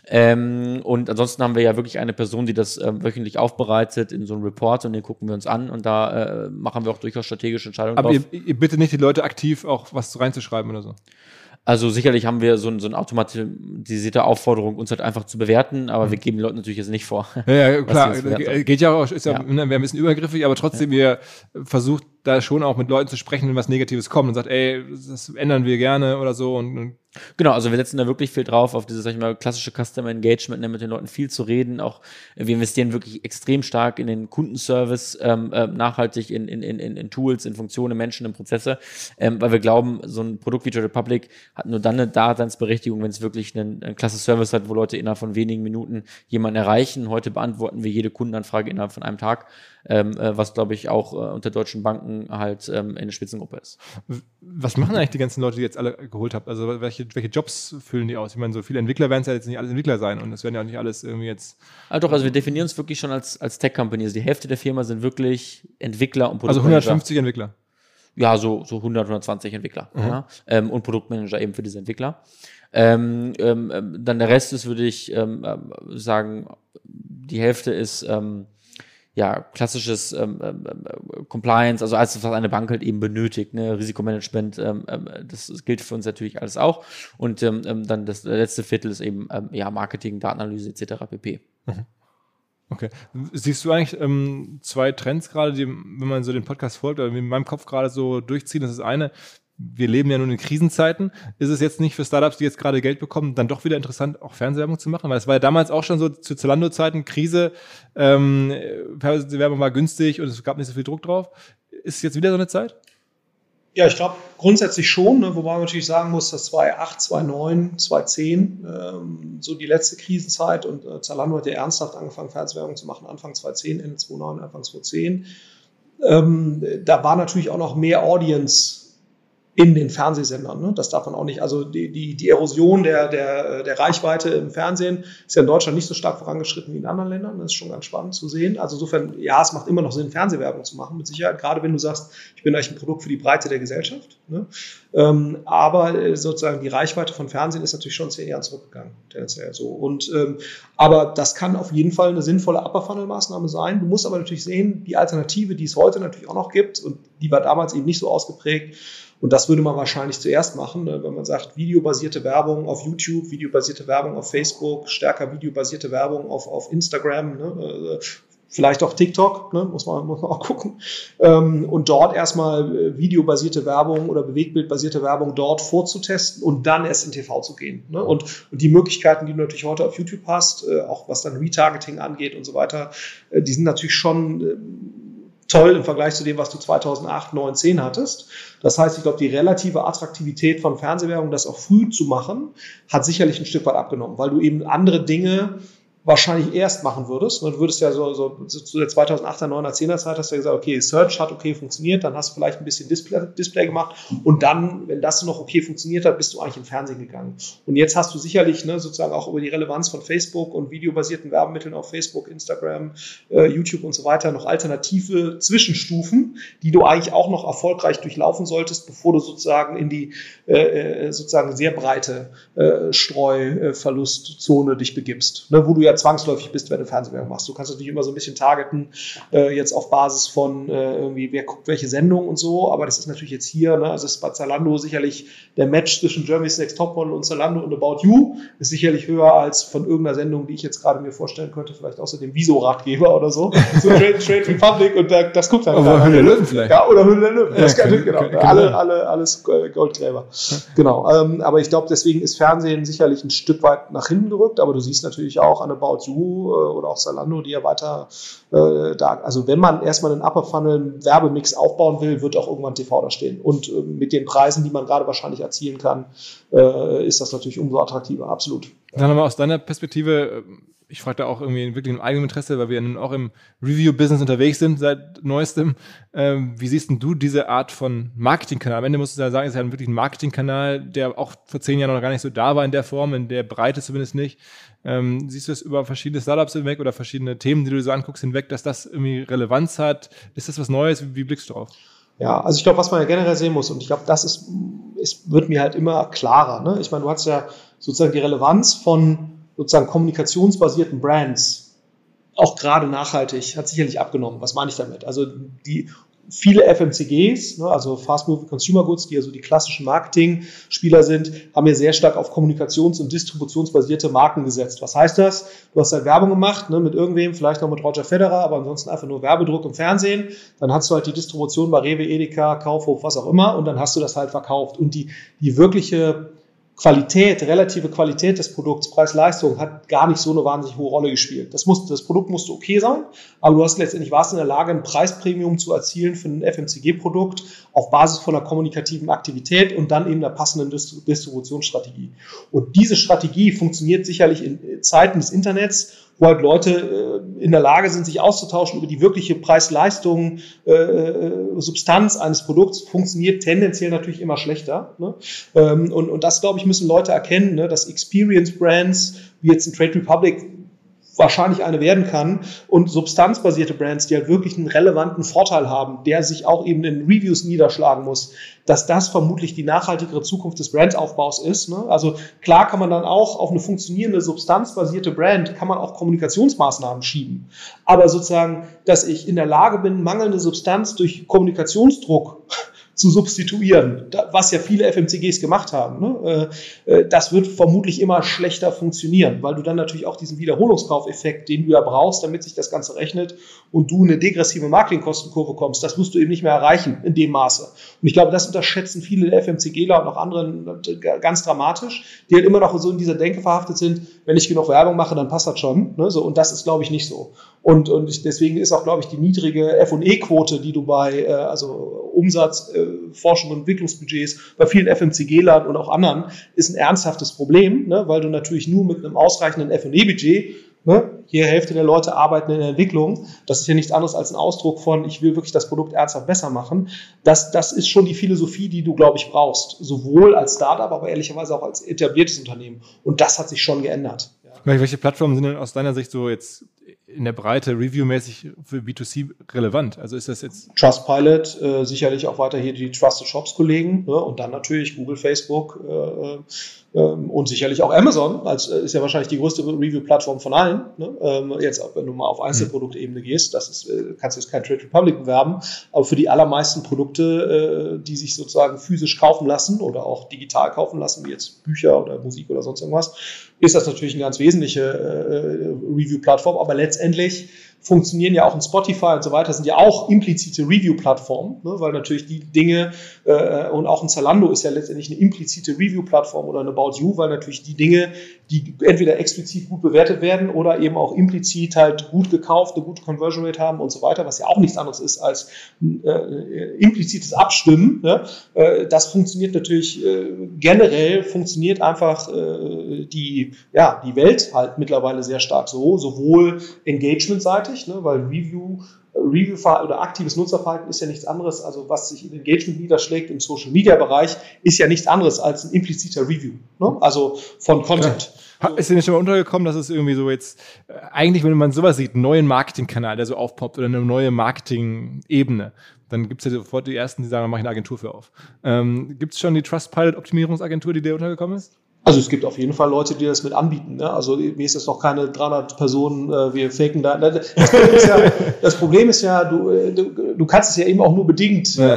Ähm, und ansonsten haben wir ja wirklich eine Person, die das äh, wöchentlich aufbereitet in so einem Report und den gucken wir uns an und da äh, machen wir auch durchaus strategische Entscheidungen Aber drauf. ihr, ihr bittet nicht die Leute aktiv auch was reinzuschreiben oder so? Also sicherlich haben wir so, ein, so eine automatisierte Aufforderung, uns halt einfach zu bewerten, aber mhm. wir geben den Leuten natürlich jetzt nicht vor. Ja, ja klar, Ge- geht ja auch, ist ja, ja. wäre ein bisschen übergriffig, aber trotzdem, ja. ihr versucht da schon auch mit Leuten zu sprechen, wenn was Negatives kommt und sagt, ey, das ändern wir gerne oder so und, und Genau, also wir setzen da wirklich viel drauf, auf dieses, sag ich mal, klassische Customer Engagement, mit den Leuten viel zu reden. Auch wir investieren wirklich extrem stark in den Kundenservice, ähm, äh, nachhaltig in, in, in, in Tools, in Funktionen, Menschen, in Prozesse, ähm, weil wir glauben, so ein Produkt wie Trade Republic hat nur dann eine Daseinsberechtigung, wenn es wirklich einen, einen klasse Service hat, wo Leute innerhalb von wenigen Minuten jemanden erreichen. Heute beantworten wir jede Kundenanfrage innerhalb von einem Tag, ähm, äh, was, glaube ich, auch äh, unter deutschen Banken halt ähm, in der Spitzengruppe ist. Was machen eigentlich die ganzen Leute, die jetzt alle geholt habt? Also welche, welche Jobs füllen die aus? Ich meine, so viele Entwickler werden es ja jetzt nicht alles Entwickler sein und das werden ja auch nicht alles irgendwie jetzt... Ah, doch, also wir definieren uns wirklich schon als, als Tech-Company. Also die Hälfte der Firma sind wirklich Entwickler und Also hundertfünfzig Entwickler? Ja, so, so hundert, hundertzwanzig Entwickler. Mhm. Ja, ähm, und Produktmanager eben für diese Entwickler. Ähm, ähm, dann der Rest ist, würde ich ähm, sagen, die Hälfte ist... Ähm, ja, klassisches ähm, ähm, Compliance, also alles, was eine Bank halt eben benötigt, ne, Risikomanagement, ähm, das, das gilt für uns natürlich alles auch. Und ähm, dann das letzte Viertel ist eben ähm, ja, Marketing, Datenanalyse et cetera pp. Okay. Siehst du eigentlich ähm, zwei Trends gerade, die, wenn man so den Podcast folgt, oder in meinem Kopf gerade so durchziehen? Das ist eine, wir leben ja nun in Krisenzeiten. Ist es jetzt nicht für Startups, die jetzt gerade Geld bekommen, dann doch wieder interessant, auch Fernsehwerbung zu machen? Weil es war ja damals auch schon so zu Zalando-Zeiten, Krise, ähm, die Werbung war günstig und es gab nicht so viel Druck drauf. Ist es jetzt wieder so eine Zeit? Ja, ich glaube grundsätzlich schon, ne, wobei man natürlich sagen muss, dass zweitausendacht, zweitausendneun, zweitausendzehn ähm, so die letzte Krisenzeit und äh, Zalando hat ja ernsthaft angefangen, Fernsehwerbung zu machen, Anfang zweitausendzehn, Ende zweitausendneun, Anfang zweitausendzehn. Ähm, da war natürlich auch noch mehr Audience in den Fernsehsendern. Ne? Das darf man auch nicht. Also die, die, die Erosion der, der, der Reichweite im Fernsehen ist ja in Deutschland nicht so stark vorangeschritten wie in anderen Ländern. Das ist schon ganz spannend zu sehen. Also insofern, ja, es macht immer noch Sinn, Fernsehwerbung zu machen, mit Sicherheit. Gerade wenn du sagst, ich bin eigentlich ein Produkt für die Breite der Gesellschaft. Ne? Ähm, aber sozusagen die Reichweite von Fernsehen ist natürlich schon zehn Jahre zurückgegangen. Tendenziell so. Und, ähm, aber das kann auf jeden Fall eine sinnvolle Upper-Funnel-Maßnahme sein. Du musst aber natürlich sehen, die Alternative, die es heute natürlich auch noch gibt, und die war damals eben nicht so ausgeprägt. Und das würde man wahrscheinlich zuerst machen, wenn man sagt, videobasierte Werbung auf YouTube, videobasierte Werbung auf Facebook, stärker videobasierte Werbung auf, auf Instagram, ne? Vielleicht auch TikTok, ne? muss man, muss man auch gucken. Und dort erstmal videobasierte Werbung oder Bewegbildbasierte Werbung dort vorzutesten und dann erst in T V zu gehen. Ne? Und, und die Möglichkeiten, die du natürlich heute auf YouTube hast, auch was dann Retargeting angeht und so weiter, die sind natürlich schon toll im Vergleich zu dem, was du zweitausendacht, neun, zehn hattest. Das heißt, ich glaube, die relative Attraktivität von Fernsehwerbung, das auch früh zu machen, hat sicherlich ein Stück weit abgenommen, weil du eben andere Dinge wahrscheinlich erst machen würdest. Du würdest ja so, so zu der zweitausendachter, neuner, zehner Zeit hast du ja gesagt, okay, Search hat okay funktioniert, dann hast du vielleicht ein bisschen Display, Display gemacht und dann, wenn das noch okay funktioniert hat, bist du eigentlich im Fernsehen gegangen. Und jetzt hast du sicherlich ne, sozusagen auch über die Relevanz von Facebook und videobasierten Werbemitteln auf Facebook, Instagram, äh, YouTube und so weiter noch alternative Zwischenstufen, die du eigentlich auch noch erfolgreich durchlaufen solltest, bevor du sozusagen in die äh, sozusagen sehr breite äh, Streuverlustzone dich begibst, ne, wo du ja zwangsläufig bist, wenn du Fernsehwerbung machst. Du kannst natürlich immer so ein bisschen targeten, äh, jetzt auf Basis von äh, irgendwie, wer guckt welche Sendung und so, aber das ist natürlich jetzt hier, ne, also ist bei Zalando sicherlich der Match zwischen Germany's Next Topmodel und Zalando und About You ist sicherlich höher als von irgendeiner Sendung, die ich jetzt gerade mir vorstellen könnte, vielleicht außer dem Wieso-Ratgeber oder so, so Trade, Trade Republic und da, das guckt dann Oder Höhle der Löwen vielleicht. Ja, oder Höhle der Löwen. Das ja, kann, können, genau, können, alle, alle, alles Goldgräber. Ja. Genau, ähm, aber ich glaube, deswegen ist Fernsehen sicherlich ein Stück weit nach hinten gerückt, aber du siehst natürlich auch an About You äh, oder auch Zalando, die ja weiter äh, da, also wenn man erstmal einen Upper Funnel Werbemix aufbauen will, wird auch irgendwann T V da stehen. Und äh, mit den Preisen, die man gerade wahrscheinlich erzielen kann, äh, ist das natürlich umso attraktiver, absolut. Dann nochmal aus deiner Perspektive, ich frage da auch irgendwie wirklich im eigenen Interesse, weil wir nun auch im Review-Business unterwegs sind seit neuestem. Ähm, wie siehst denn du diese Art von Marketingkanal? Am Ende musst du ja sagen, es ist ja wirklich ein Marketingkanal, der auch vor zehn Jahren noch gar nicht so da war in der Form, in der Breite zumindest nicht. Ähm, siehst du es über verschiedene Startups hinweg oder verschiedene Themen, die du so anguckst, hinweg, dass das irgendwie Relevanz hat? Ist das was Neues? Wie, wie blickst du drauf? Ja, also ich glaube, was man ja generell sehen muss, und ich glaube, das ist, es wird mir halt immer klarer. Ne? Ich meine, du hast ja sozusagen die Relevanz von sozusagen kommunikationsbasierten Brands, auch gerade nachhaltig, hat sicherlich abgenommen. Was meine ich damit? Also die viele F M C Gs, ne, also Fast Moving Consumer Goods, die ja so die klassischen Marketing-Spieler sind, haben ja sehr stark auf kommunikations- und distributionsbasierte Marken gesetzt. Was heißt das? Du hast halt Werbung gemacht, ne, mit irgendwem, vielleicht noch mit Roger Federer, aber ansonsten einfach nur Werbedruck im Fernsehen. Dann hast du halt die Distribution bei Rewe, Edeka, Kaufhof, was auch immer, und dann hast du das halt verkauft. Und die, die wirkliche Qualität, relative Qualität des Produkts, Preis-Leistung hat gar nicht so eine wahnsinnig hohe Rolle gespielt. Das, muss, das Produkt musste okay sein, aber du hast letztendlich warst in der Lage, ein Preispremium zu erzielen für ein F M C G-Produkt auf Basis von einer kommunikativen Aktivität und dann eben einer passenden Dist- Distributionsstrategie. Und diese Strategie funktioniert sicherlich in Zeiten des Internets, wo halt Leute äh, in der Lage sind, sich auszutauschen über die wirkliche Preis-Leistung, äh, Substanz eines Produkts, funktioniert tendenziell natürlich immer schlechter. Ne? Ähm, und, und das, glaube ich, müssen Leute erkennen, ne? Dass Experience-Brands, wie jetzt ein Trade Republic, wahrscheinlich eine werden kann und substanzbasierte Brands, die halt wirklich einen relevanten Vorteil haben, der sich auch eben in Reviews niederschlagen muss, dass das vermutlich die nachhaltigere Zukunft des Brandaufbaus ist. Ne? Also klar kann man dann auch auf eine funktionierende substanzbasierte Brand, kann man auch Kommunikationsmaßnahmen schieben. Aber sozusagen, dass ich in der Lage bin, mangelnde Substanz durch Kommunikationsdruck zu substituieren, was ja viele F M C Gs gemacht haben. Ne? Das wird vermutlich immer schlechter funktionieren, weil du dann natürlich auch diesen Wiederholungskaufeffekt, den du ja brauchst, damit sich das Ganze rechnet und du eine degressive Marketingkostenkurve kommst, das wirst du eben nicht mehr erreichen in dem Maße. Und ich glaube, das unterschätzen viele F M C Gler und auch andere ganz dramatisch, die halt immer noch so in dieser Denke verhaftet sind, wenn ich genug Werbung mache, dann passt das schon. Ne? So, und das ist, glaube ich, nicht so. Und, und deswegen ist auch, glaube ich, die niedrige F und E-Quote, die du bei äh, also Umsatz, äh, Forschung und Entwicklungsbudgets bei vielen F M C Glern und auch anderen, ist ein ernsthaftes Problem, ne? Weil du natürlich nur mit einem ausreichenden F und E-Budget, ne? Hier Hälfte der Leute arbeiten in der Entwicklung, das ist ja nichts anderes als ein Ausdruck von, ich will wirklich das Produkt ernsthaft besser machen. Das, das ist schon die Philosophie, die du, glaube ich, brauchst. Sowohl als Startup, aber ehrlicherweise auch als etabliertes Unternehmen. Und das hat sich schon geändert. Ja. Welche Plattformen sind denn aus deiner Sicht so jetzt in der Breite reviewmäßig für B zwei C relevant? Also ist das jetzt Trustpilot, äh, sicherlich auch weiter hier die Trusted Shops Kollegen, ne? Und dann natürlich Google, Facebook äh, äh, und sicherlich auch Amazon, als äh, ist ja wahrscheinlich die größte Review-Plattform von allen. Ne? Ähm, jetzt, wenn du mal auf Einzelproduktebene gehst, das ist, äh, kannst du jetzt kein Trade Republic bewerben, aber für die allermeisten Produkte, äh, die sich sozusagen physisch kaufen lassen oder auch digital kaufen lassen, wie jetzt Bücher oder Musik oder sonst irgendwas, ist das natürlich eine ganz wesentliche äh, Review-Plattform, aber letztendlich funktionieren ja auch in Spotify und so weiter, sind ja auch implizite Review-Plattformen, ne, weil natürlich die Dinge, äh, und auch ein Zalando ist ja letztendlich eine implizite Review-Plattform oder eine About You, weil natürlich die Dinge, die entweder explizit gut bewertet werden oder eben auch implizit halt gut gekauft, eine gute Conversion Rate haben und so weiter, was ja auch nichts anderes ist als äh, implizites Abstimmen. Ne? Äh, das funktioniert natürlich äh, generell, funktioniert einfach äh, die, ja, die Welt halt mittlerweile sehr stark so, sowohl engagementseitig, ne, weil Review, Review oder aktives Nutzerverhalten ist ja nichts anderes, also was sich in Engagement niederschlägt im Social-Media-Bereich, ist ja nichts anderes als ein impliziter Review, ne, also von Content. Ja. Ist dir nicht schon mal untergekommen, dass es irgendwie so jetzt, äh, eigentlich, wenn man sowas sieht, einen neuen Marketingkanal, der so aufpoppt oder eine neue Marketing-Ebene, dann gibt es ja sofort die Ersten, die sagen, da mache ich eine Agentur für auf. Ähm, gibt es schon die Trustpilot-Optimierungsagentur, die dir untergekommen ist? Also es gibt auf jeden Fall Leute, die das mit anbieten. Ne? Also mir ist jetzt noch keine dreihundert Personen, äh, wir faken da. Ne? Das, Problem ist ja, das Problem ist ja, du, du, du kannst es ja eben auch nur bedingt, ja.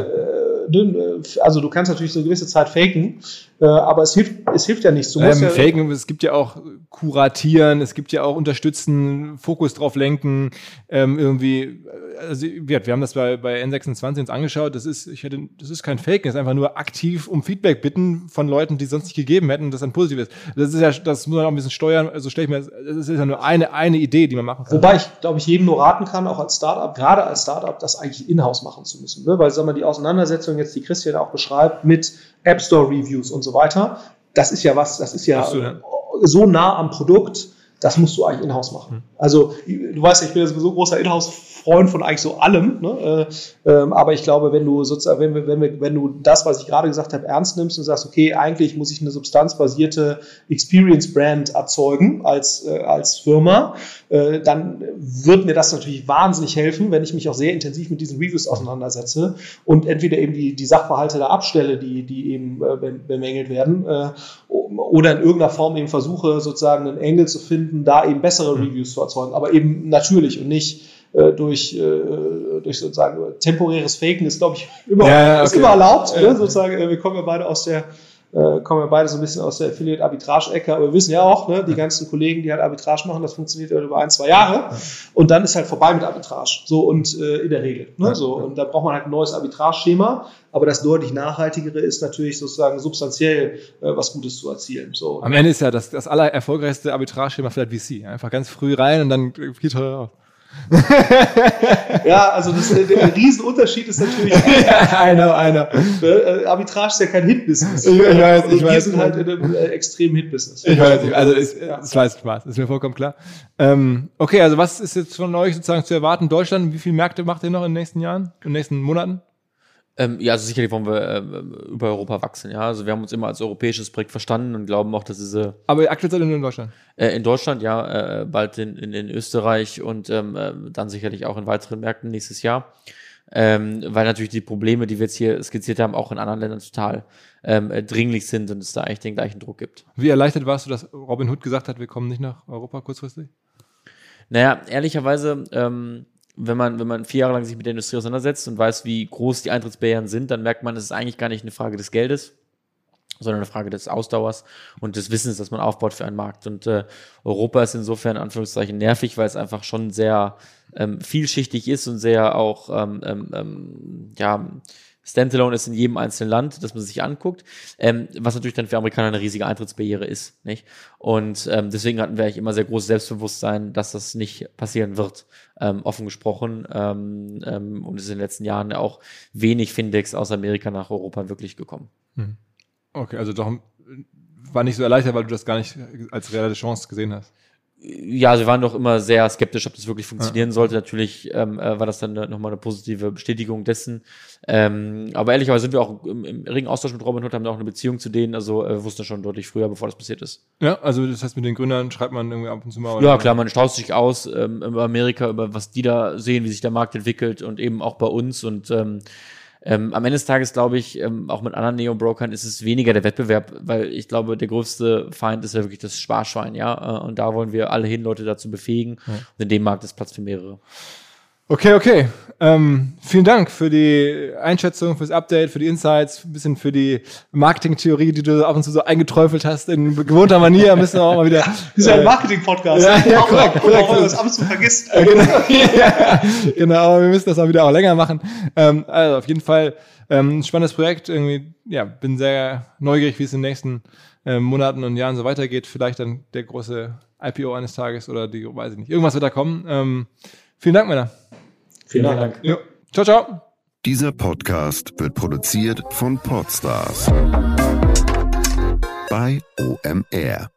äh, also du kannst natürlich so eine gewisse Zeit faken, äh, aber es hilft, es hilft ja nichts. Du musst ähm, ja faken, es gibt ja auch kuratieren, es gibt ja auch unterstützen, Fokus drauf lenken, ähm, irgendwie, also wir haben das bei, bei N sechsundzwanzig uns angeschaut, das ist, ich hätte, das ist kein Faken, das ist einfach nur aktiv um Feedback bitten von Leuten, die es sonst nicht gegeben hätten, das dann positiv ist. Das ist ja, das muss man auch ein bisschen steuern, also stelle ich mir, das ist ja nur eine, eine Idee, die man machen kann. Wobei ich, glaube ich, jedem nur raten kann, auch als Startup, gerade als Startup, das eigentlich in-house machen zu müssen, ne? Weil, sagen wir, die Auseinandersetzung jetzt, die Christian auch beschreibt, mit App Store Reviews und so weiter, das ist ja was, das ist ja so, so nah am Produkt, das musst du eigentlich in-house machen. Also, du weißt ja, ich bin ja sowieso großer In-house-Freund von eigentlich so allem, ne? äh, ähm, aber ich glaube, wenn du sozusagen, wenn, wir, wenn, wir, wenn du das, was ich gerade gesagt habe, ernst nimmst und sagst, okay, eigentlich muss ich eine substanzbasierte Experience-Brand erzeugen als, äh, als Firma, äh, dann wird mir das natürlich wahnsinnig helfen, wenn ich mich auch sehr intensiv mit diesen Reviews auseinandersetze und entweder eben die, die Sachverhalte da abstelle, die, die eben äh, bemängelt werden, äh, oder in irgendeiner Form eben versuche, sozusagen einen Engel zu finden, da eben bessere Reviews zu erzeugen, aber eben natürlich und nicht äh, durch, äh, durch sozusagen temporäres Faken ist, glaube ich, immer, ja, ja, okay. ist immer erlaubt, ne? Sozusagen, äh, wir kommen ja beide aus der äh, kommen ja beide so ein bisschen aus der Affiliate-Arbitrage-Ecke, aber wir wissen ja auch, ne, die ganzen Kollegen, die halt Arbitrage machen, das funktioniert ja über ein, zwei Jahre und dann ist halt vorbei mit Arbitrage, so und äh, in der Regel, ne, so und da braucht man halt ein neues Arbitrage-Schema, aber das deutlich nachhaltigere ist natürlich sozusagen substanziell äh, was Gutes zu erzielen. So. Am Ende ist ja das, das aller erfolgreichste Arbitrage-Schema vielleicht V C, einfach ganz früh rein und dann viel teurer raus. Ja, also das, der, der Riesenunterschied ist natürlich, einer, einer. Äh, Arbitrage ist ja kein Hit-Business. Ich, ich weiß, ich wir weiß. sind halt in einem äh, extremen Hit-Business. Ich weiß nicht, also es, ja. es weiß Spaß, ist mir vollkommen klar. Ähm, okay, also was ist jetzt von euch sozusagen zu erwarten? Deutschland, wie viele Märkte macht ihr noch in den nächsten Jahren, in den nächsten Monaten? Ähm, ja, also sicherlich wollen wir äh, über Europa wachsen, ja. Also wir haben uns immer als europäisches Projekt verstanden und glauben auch, dass diese. Aber aktuell seid ihr nur in Deutschland? Äh, in Deutschland, ja, äh, bald in, in, in Österreich und ähm, äh, dann sicherlich auch in weiteren Märkten nächstes Jahr. Ähm, weil natürlich die Probleme, die wir jetzt hier skizziert haben, auch in anderen Ländern total ähm, äh, dringlich sind und es da eigentlich den gleichen Druck gibt. Wie erleichtert warst du, dass Robin Hood gesagt hat, wir kommen nicht nach Europa kurzfristig? Naja, ehrlicherweise, ähm, wenn man, wenn man vier Jahre lang sich mit der Industrie auseinandersetzt und weiß, wie groß die Eintrittsbarrieren sind, dann merkt man, es ist eigentlich gar nicht eine Frage des Geldes, sondern eine Frage des Ausdauers und des Wissens, das man aufbaut für einen Markt. Und äh, Europa ist insofern in Anführungszeichen nervig, weil es einfach schon sehr ähm, vielschichtig ist und sehr auch ähm, ähm, ja Standalone ist in jedem einzelnen Land, das man sich anguckt, ähm, was natürlich dann für Amerikaner eine riesige Eintrittsbarriere ist, nicht? Und ähm, deswegen hatten wir eigentlich immer sehr großes Selbstbewusstsein, dass das nicht passieren wird, ähm, offen gesprochen. Ähm, ähm, und es ist in den letzten Jahren auch wenig Fintechs aus Amerika nach Europa wirklich gekommen. Okay, also doch war nicht so erleichtert, weil du das gar nicht als reale Chance gesehen hast. Ja, also wir waren doch immer sehr skeptisch, ob das wirklich funktionieren ja. sollte. Natürlich ähm, äh, war das dann nochmal eine positive Bestätigung dessen. Ähm, aber ehrlicherweise sind wir auch im, im regen Austausch mit Robinhood, haben da auch eine Beziehung zu denen, also äh, wussten schon deutlich früher, bevor das passiert ist. Ja, also das heißt, mit den Gründern schreibt man irgendwie ab und zu mal. Oder? Ja, klar, man tauscht sich aus ähm, über Amerika, über was die da sehen, wie sich der Markt entwickelt und eben auch bei uns und ähm, Ähm, am Ende des Tages glaube ich, ähm, auch mit anderen Neo-Brokern ist es weniger der Wettbewerb, weil ich glaube, der größte Feind ist ja wirklich das Sparschwein, ja, äh, und da wollen wir alle hin, Leute dazu befähigen ja. Und in dem Markt ist Platz für mehrere. Okay, okay. Ähm, vielen Dank für die Einschätzung, fürs Update, für die Insights, ein bisschen für die Marketing-Theorie, die du ab und zu so eingeträufelt hast in gewohnter Manier. Müssen wir auch mal wieder. Das ist ja ein Marketing-Podcast. Ja, ja, korrekt, korrekt. Auch, das ab und zu vergisst. Äh, genau, ja, genau, aber wir müssen das auch wieder auch länger machen. Ähm, also auf jeden Fall ähm, ein spannendes Projekt. Irgendwie, ja, bin sehr neugierig, wie es in den nächsten äh, Monaten und Jahren so weitergeht. Vielleicht dann der große I P O eines Tages oder die, weiß ich nicht. Irgendwas wird da kommen. Ähm, vielen Dank, Männer. Vielen Dank. Dank. Jo. Ciao, ciao. Dieser Podcast wird produziert von Podstars bei O M R.